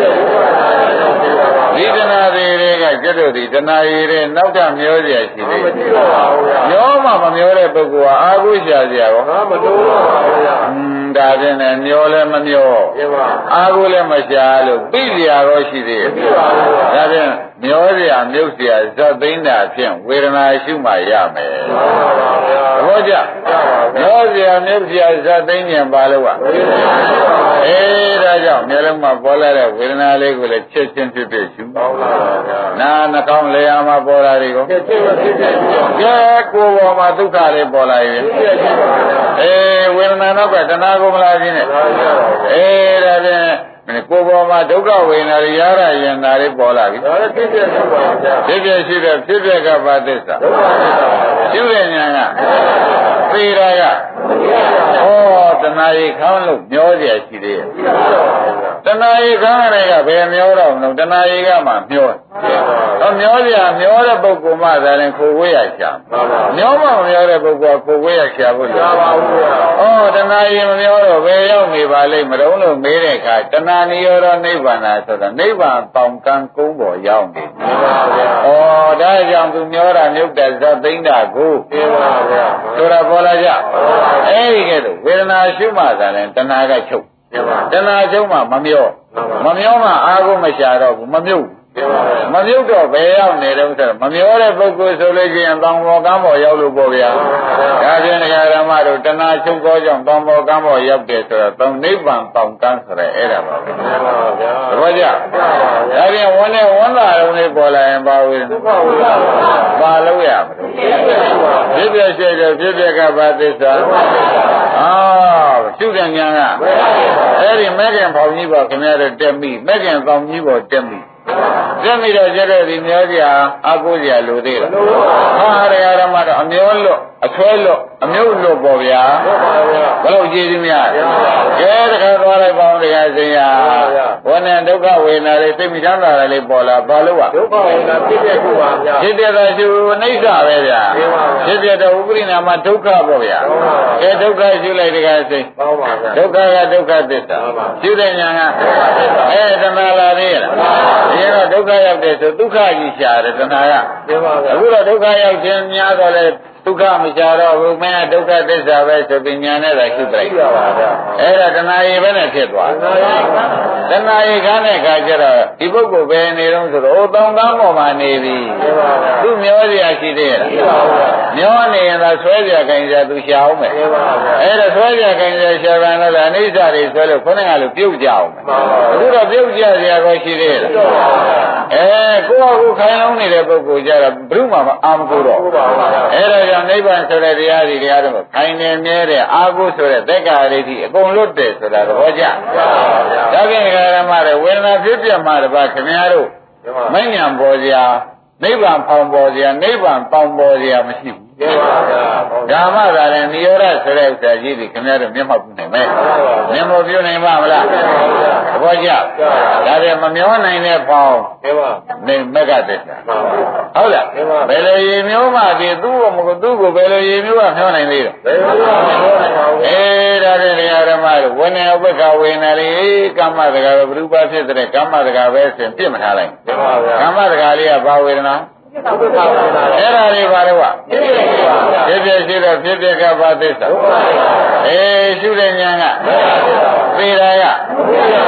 ဒီတဏှာသေးတွေကကျွတ်တို့ဒီတဏှာရည်တဲ့နောက်ထပ်မျောเสียရှိသေးတယ်မျောမှမမျောတဲ့ပုဂ္ဂိုလ်ကအာဟုရှာเสียရောမတိုးပါဘူးဗျာอืมဒါဖြင့်လည်းမျောလည်းမမျောအာဟုလည်းမရှာလို့သိเสียရောရှိသေးတယ်ဒါဖြင့်မျောเสียမြုပ်เสียဇတ်သိန်းတာဖြင့်ဝေဒနာရှုမှရမယ်သဘောကျမျောเสียမြုပ်เสียဇတ်သိန်းဉာဏ်ပါလို့ကအေးဒါကြောင့်မျိုးလုံးမှာပေါ်လာတဲ့ဝေဒနာလေးကိုလည်းချက်ချင်းဖြစ်ဖြစ်ရှုနာနှာခေါင်းလေယာမှာပေါ်လာတွေကိုချက်ချင်းဖြစ်ဖြစ်ရှုကဲကိုယ်ပေါ်မှာဒုက္ခလေးပေါ်လာရင်အေးဝေဒနာတော့ကတဏှာကိုမလာခြင်းနဲ့အေးဒါဖြင့်ကိုယ်ပေါ်မှာဒုက္ခဝေဒနာရရရင်နာလေးပေါ်လာပြီဒါလည်းဖြစ်ဖြစ်ရှိပါဗျာဖြစ်ဖြစ်ရှိတဲ့ဖြစ်ဖြစ်ကဘာသစ္စာဒုက္ခသစ္စာရှုတဲ့ဉာဏ်ကသေတာကဟောတဏှာရိခေါင်းလို့မျောเสียရှိသေးရဲ့တဏှာရိခေါင်းရကဘယ်မျောတော့မလို့တဏှာရိကမှမျောဟောမျောเสียမျောတဲ့ပုဂ္ဂိုလ်မှသာရင်ခိုဝေးရရှာမျောမှမမျောတဲ့ပုဂ္ဂိုလ်ကခိုဝေးရရှာဖို့လိုပါဘူးဟောတဏှာရိမမျောတော့ဘယ်ရောက်နေပါလိမ့်မတော့လို့မေးတဲ့အခါတဏှာနိရောဓနိဗ္ဗာန်ဆိုတာနိဗ္ဗာန်ပေါင်ကံကုန်းပေါ်ရောက်နေပါဗျာဩဒါကြောင့်သူမျောတာမြုပ်တဲ့ဇတ်သိမ့်တာကိုသိပါဗျာဆိုတာပေါ်လာကြအဲ့ဒီကဲတော့ဝေဒနာရှုမှသာရင်တဏှာကချုပ်တဏှာချုပ်မှမမျောမမျောမှအာဟုမရှာတော့ဘူးမမြုပ်မမြုပ်တော့ဘယ်ရောက်နေတော့ဆိုတော့မမျောတဲ့ပုဂ္ဂိုလ်ဆိုလို့ရှိရင်တောင်ပေါ်ကမ်းပေါ်ရောက်လို့ပေါ့ဗျာဒါဖြင့်ဓမ္မတို့တဏှာချုပ်သောကြောင့်တောင်ပေါ်ကမ်းပေါ်ရောက်တယ်ဆိုတော့တောင်နိဗ္ဗာန်တောင်ကမ်းဆိုရဲအဲ့ဒါပါပဲသဘောကျဒါဖြင့်ဝန်းနဲ့ဝန်းသာလုံးလေးပေါ်လာရင်ပါဝေဒနာပါလို့ရမလို့ဖြစ်ပြရှိတယ်ဖြစ်ပြကဘာသစ္စာအာရှုတဲ့ဉာဏ်ကအဲ့ဒီမဲ့ခင်ပေါင်းကြီးပေါ်ခင်ဗျားတို့တက်မိမဲ့ခင်ပေါင်းကြီးပေါ်တက်မိတက်မိတော့ကျတဲ့ဒီမျောစရာအကုစရာလိုသေးလားဟာရဓမ္မတော့အမျောလွတ်အဆွဲလွတ်အမြုပ်လွတ်ပေါ့ဗျာဘယ်လိုကြည့်သမျှကဲတခါသွားလိုက်ပါဦးတရားစင်ရဝဏ္ဏဒုက္ခဝေဒနာလေးသိမိချမ်းသာတယ်လေးပေါ်လာဘာလို့ကဒုက္ခဝေဒနာဖြစ်တဲ့ခုပါဗျာဖြစ်တဲ့သာရှုအနိစ္စပဲဗျာဖြစ်တဲ့တော့ဥပရိနာမဒုက္ခပေါ့ဗျာကဲဒုက္ခရှုလိုက်တခါစိဒုက္ခကဒုက္ခသစ္စာရှုတဲ့ဉာဏ်ကအဲတဏှာလာသေးလားဒီတော့ဒုက္ခရောက်တဲ့ဆိုဒုက္ခကြီးရှာတယ်တဏှာကအခုတော့ဒုက္ခရောက်ခြင်းများတော့လေဒုက္ခမကြတော့ဘူးမင်းကဒုက္ခသစ္စာပဲဆိုပြီးညာနဲ့သာရှုပလိုက်အဲ့ဒါတဏှာရည်ပဲနဲ့ဖြစ်သွားတဏှာရည်ကနဲ့ခါကျတော့ဒီပုဂ္ဂိုလ်ပဲနေတော့ဆိုတော့ဟိုတောင်ကမ်းပေါ်မှာနေပြီသူမျောစရာရှိသေးရဲ့မျောနေရင်သာဆွဲစရာခိုင်းစရာသူရှာအောင်မယ်အဲ့ဒါဆွဲစရာခိုင်းစရာရှာပြန်တော့အနိစ္စတွေဆွဲလို့ခုနကလိုပြုတ်ကြအောင်အခုတော့ပြုတ်ကြစရာကိုရှိသေးရဲ့အဲကိုယ့်အကူခိုင်းလုံးနေတဲ့ပုဂ္ဂိုလ်ကြတော့ဘုမှမအာမကိုတော့အဲ့ဒါကြောင့်နိဗ္ဗာန်ဆိုတဲ့တရားတွေတရားတော့ခိုင်းနေမြဲတဲ့အာဟုဆိုတဲ့သက်္ကာရိတိအကုန်လွတ်တယ်ဆိုတာသဘောကျဒါဖြင့်ဓမ္မတွေဝေဒနာဖြစ်ပြမှတပါခင်ဗျားတို့မဉ္ဇဉ်ပေါ်စရာနိဗ္ဗာန်ဖောင်ပေါ်စရာနိဗ္ဗာန်ပေါင်ပေါ်စရာမရှိဘူးဓမ္မသာရင်နိရောဓဆိုတဲ့ဥစ္စာကြီးတွေခင်ဗျားတို့မျက်မှောက်ပြုနိုင်မယ်မျက်မှောက်ပြုနိုင်ပါမလားသဘောကျဒါဖြင့်မမျောနိုင်တဲ့ဖောင်နေမကတည်းကဟုတ်လားဘယ်လိုရေမျိုးမှဒီသူ့ကိုမကိုသူ့ကိုဘယ်လိုရေမျိုးကမျောနိုင်သေးလဲအေးဒါဖြင့်ဓမ္မတို့ဝိနည်းဥပ္ပခဝေနေလေကာမတကာဘုရုပဖြစ်တဲ့ကာမတကာပဲဆိုရင်ပြစ်မထားလိုက်ကာမတကာလေးကဘာဝေဒနာအဲ့ဒါလေးပါတော့ဖြစ်ဖြစ်ရှိတော့ဖြစ်ဖြစ်ကဘာသစ္စာအေးရှုတဲ့ဉာဏ်ကသေတာက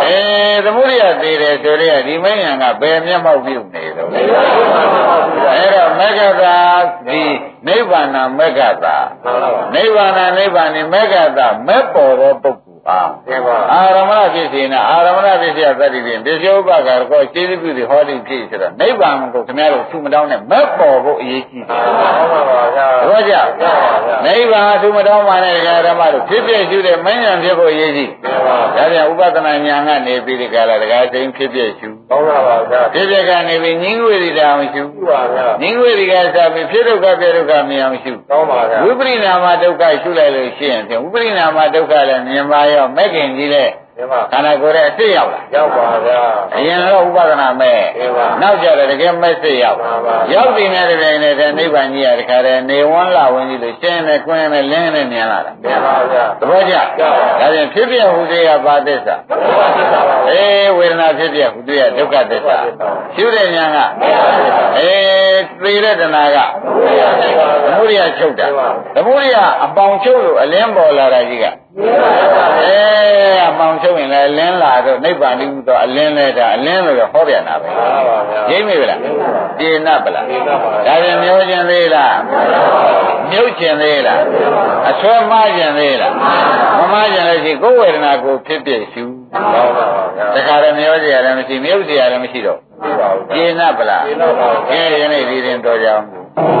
အဲသမုဒိယသေးတယ်ဆိုတော့ဒီမဉ္ဇဉ်ကဘယ်မျက်မှောက်ပြုနေတော့အဲ့တော့မဂ္ဂတာဒီနိဗ္ဗာန်မဂ္ဂတာနိဗ္ဗာန်နိဗ္ဗာန်မဂ္ဂတာမဲ့ပေါ်သောပုဂ္ဂိုလ်အာရမဏဖြစ်စေနဲ့အာရမဏဖြစ်စေသတ္တိဖြင့်ပစ္စယဥပ္ပါကကောခြေပြုတွေဟောတိဖြစ်ဆိုတော့နိဗ္ဗာန်ကိုခင်ဗျားတို့သူမတောင်းနဲ့မက်ပေါ်ဖို့အရေးကြီးတယ်ဟုတ်ပါပါဗျာဟုတ်ကြနိဗ္ဗာန်သူမတောင်းပါနဲ့ဓမ္မတို့ဖြစ်ဖြစ်ရှုတဲ့မဉ္ဇဉ်ဖြစ်ဖို့အရေးကြီးဒါပြန်ဥပဒနာဉာဏ်ကနေပြီးဒီကလာတကားတိုင်းဖြစ်ဖြစ်ရှုဟုတ်ပါပါဗျာဖြစ်ဖြစ်ကနေပြီးငြင်းဝေရိတာအောင်ရှုဟုတ်ပါဗျာငြင်းဝေရိကစားပြီးဖြစ်ဒုက္ခပြဒုက္ခမြင်အောင်ရှုဟုတ်ပါဗျာဝိပရိနာမဒုက္ခရှုလိုက်လို့ရှိရင်ဝိပရိနာမဒုက္ခလည်းမြင်ပါရောမဲ့ခင်ကြီးလေခန္ဓာကိုယ်ရဲ့အစ်ရောက်လာရောက်ပါဗျာအရင်တော့ဥပဒနာမဲ့နောက်ကြတယ်တကယ်မဲ့စစ်ရောက်ရောက်ပြီးနေတဲ့တိုင်နဲ့နိဗ္ဗာန်ကြီးရတခါတည်းနေဝန်းလာဝင်ကြီးလို့ရှင်းနေကွင်းနဲ့လင်းနေမြင်လာတာမြင်ပါဗျာသဘောကျဒါပြန်ဖြစ်ပြဟူသေးကဘာသစ္စာအေးဝေဒနာဖြစ်ပြဟူသေးကဒုက္ခသစ္စာရှုတဲ့ဉာဏ်ကအေးသေတဲ့တဏှာကသမုဒိယချုပ်တာသမုဒိယအပေါင်ချုပ်လို့အလင်းပေါ်လာတာကြီးကအဲအပေါင်ချုပ်ရင်လည်းလင်းလာတော့နိဗ္ဗာန်ကြီးတော့အလင်းလဲတာအလင်းလို့ဟောပြန်တာပဲရိပ်မိဗလားကျေနပ်ဗလားဒါပြန်မျောခြင်းသေးလားမြုပ်ခြင်းသေးလားအဆွဲမှားခြင်းသေးလားမမှားခြင်းလည်းရှိကိုယ်ဝေဒနာကိုဖြစ်ဖြစ်ရှုတခါတည်းမျောကြရတယ်မရှိမြုပ်ကြရတယ်မရှိတော့ကျေနပ်ဗလားကျေနပ်ပါဘူးအဲယနေ့ဒီရင်တော်ကြအောင်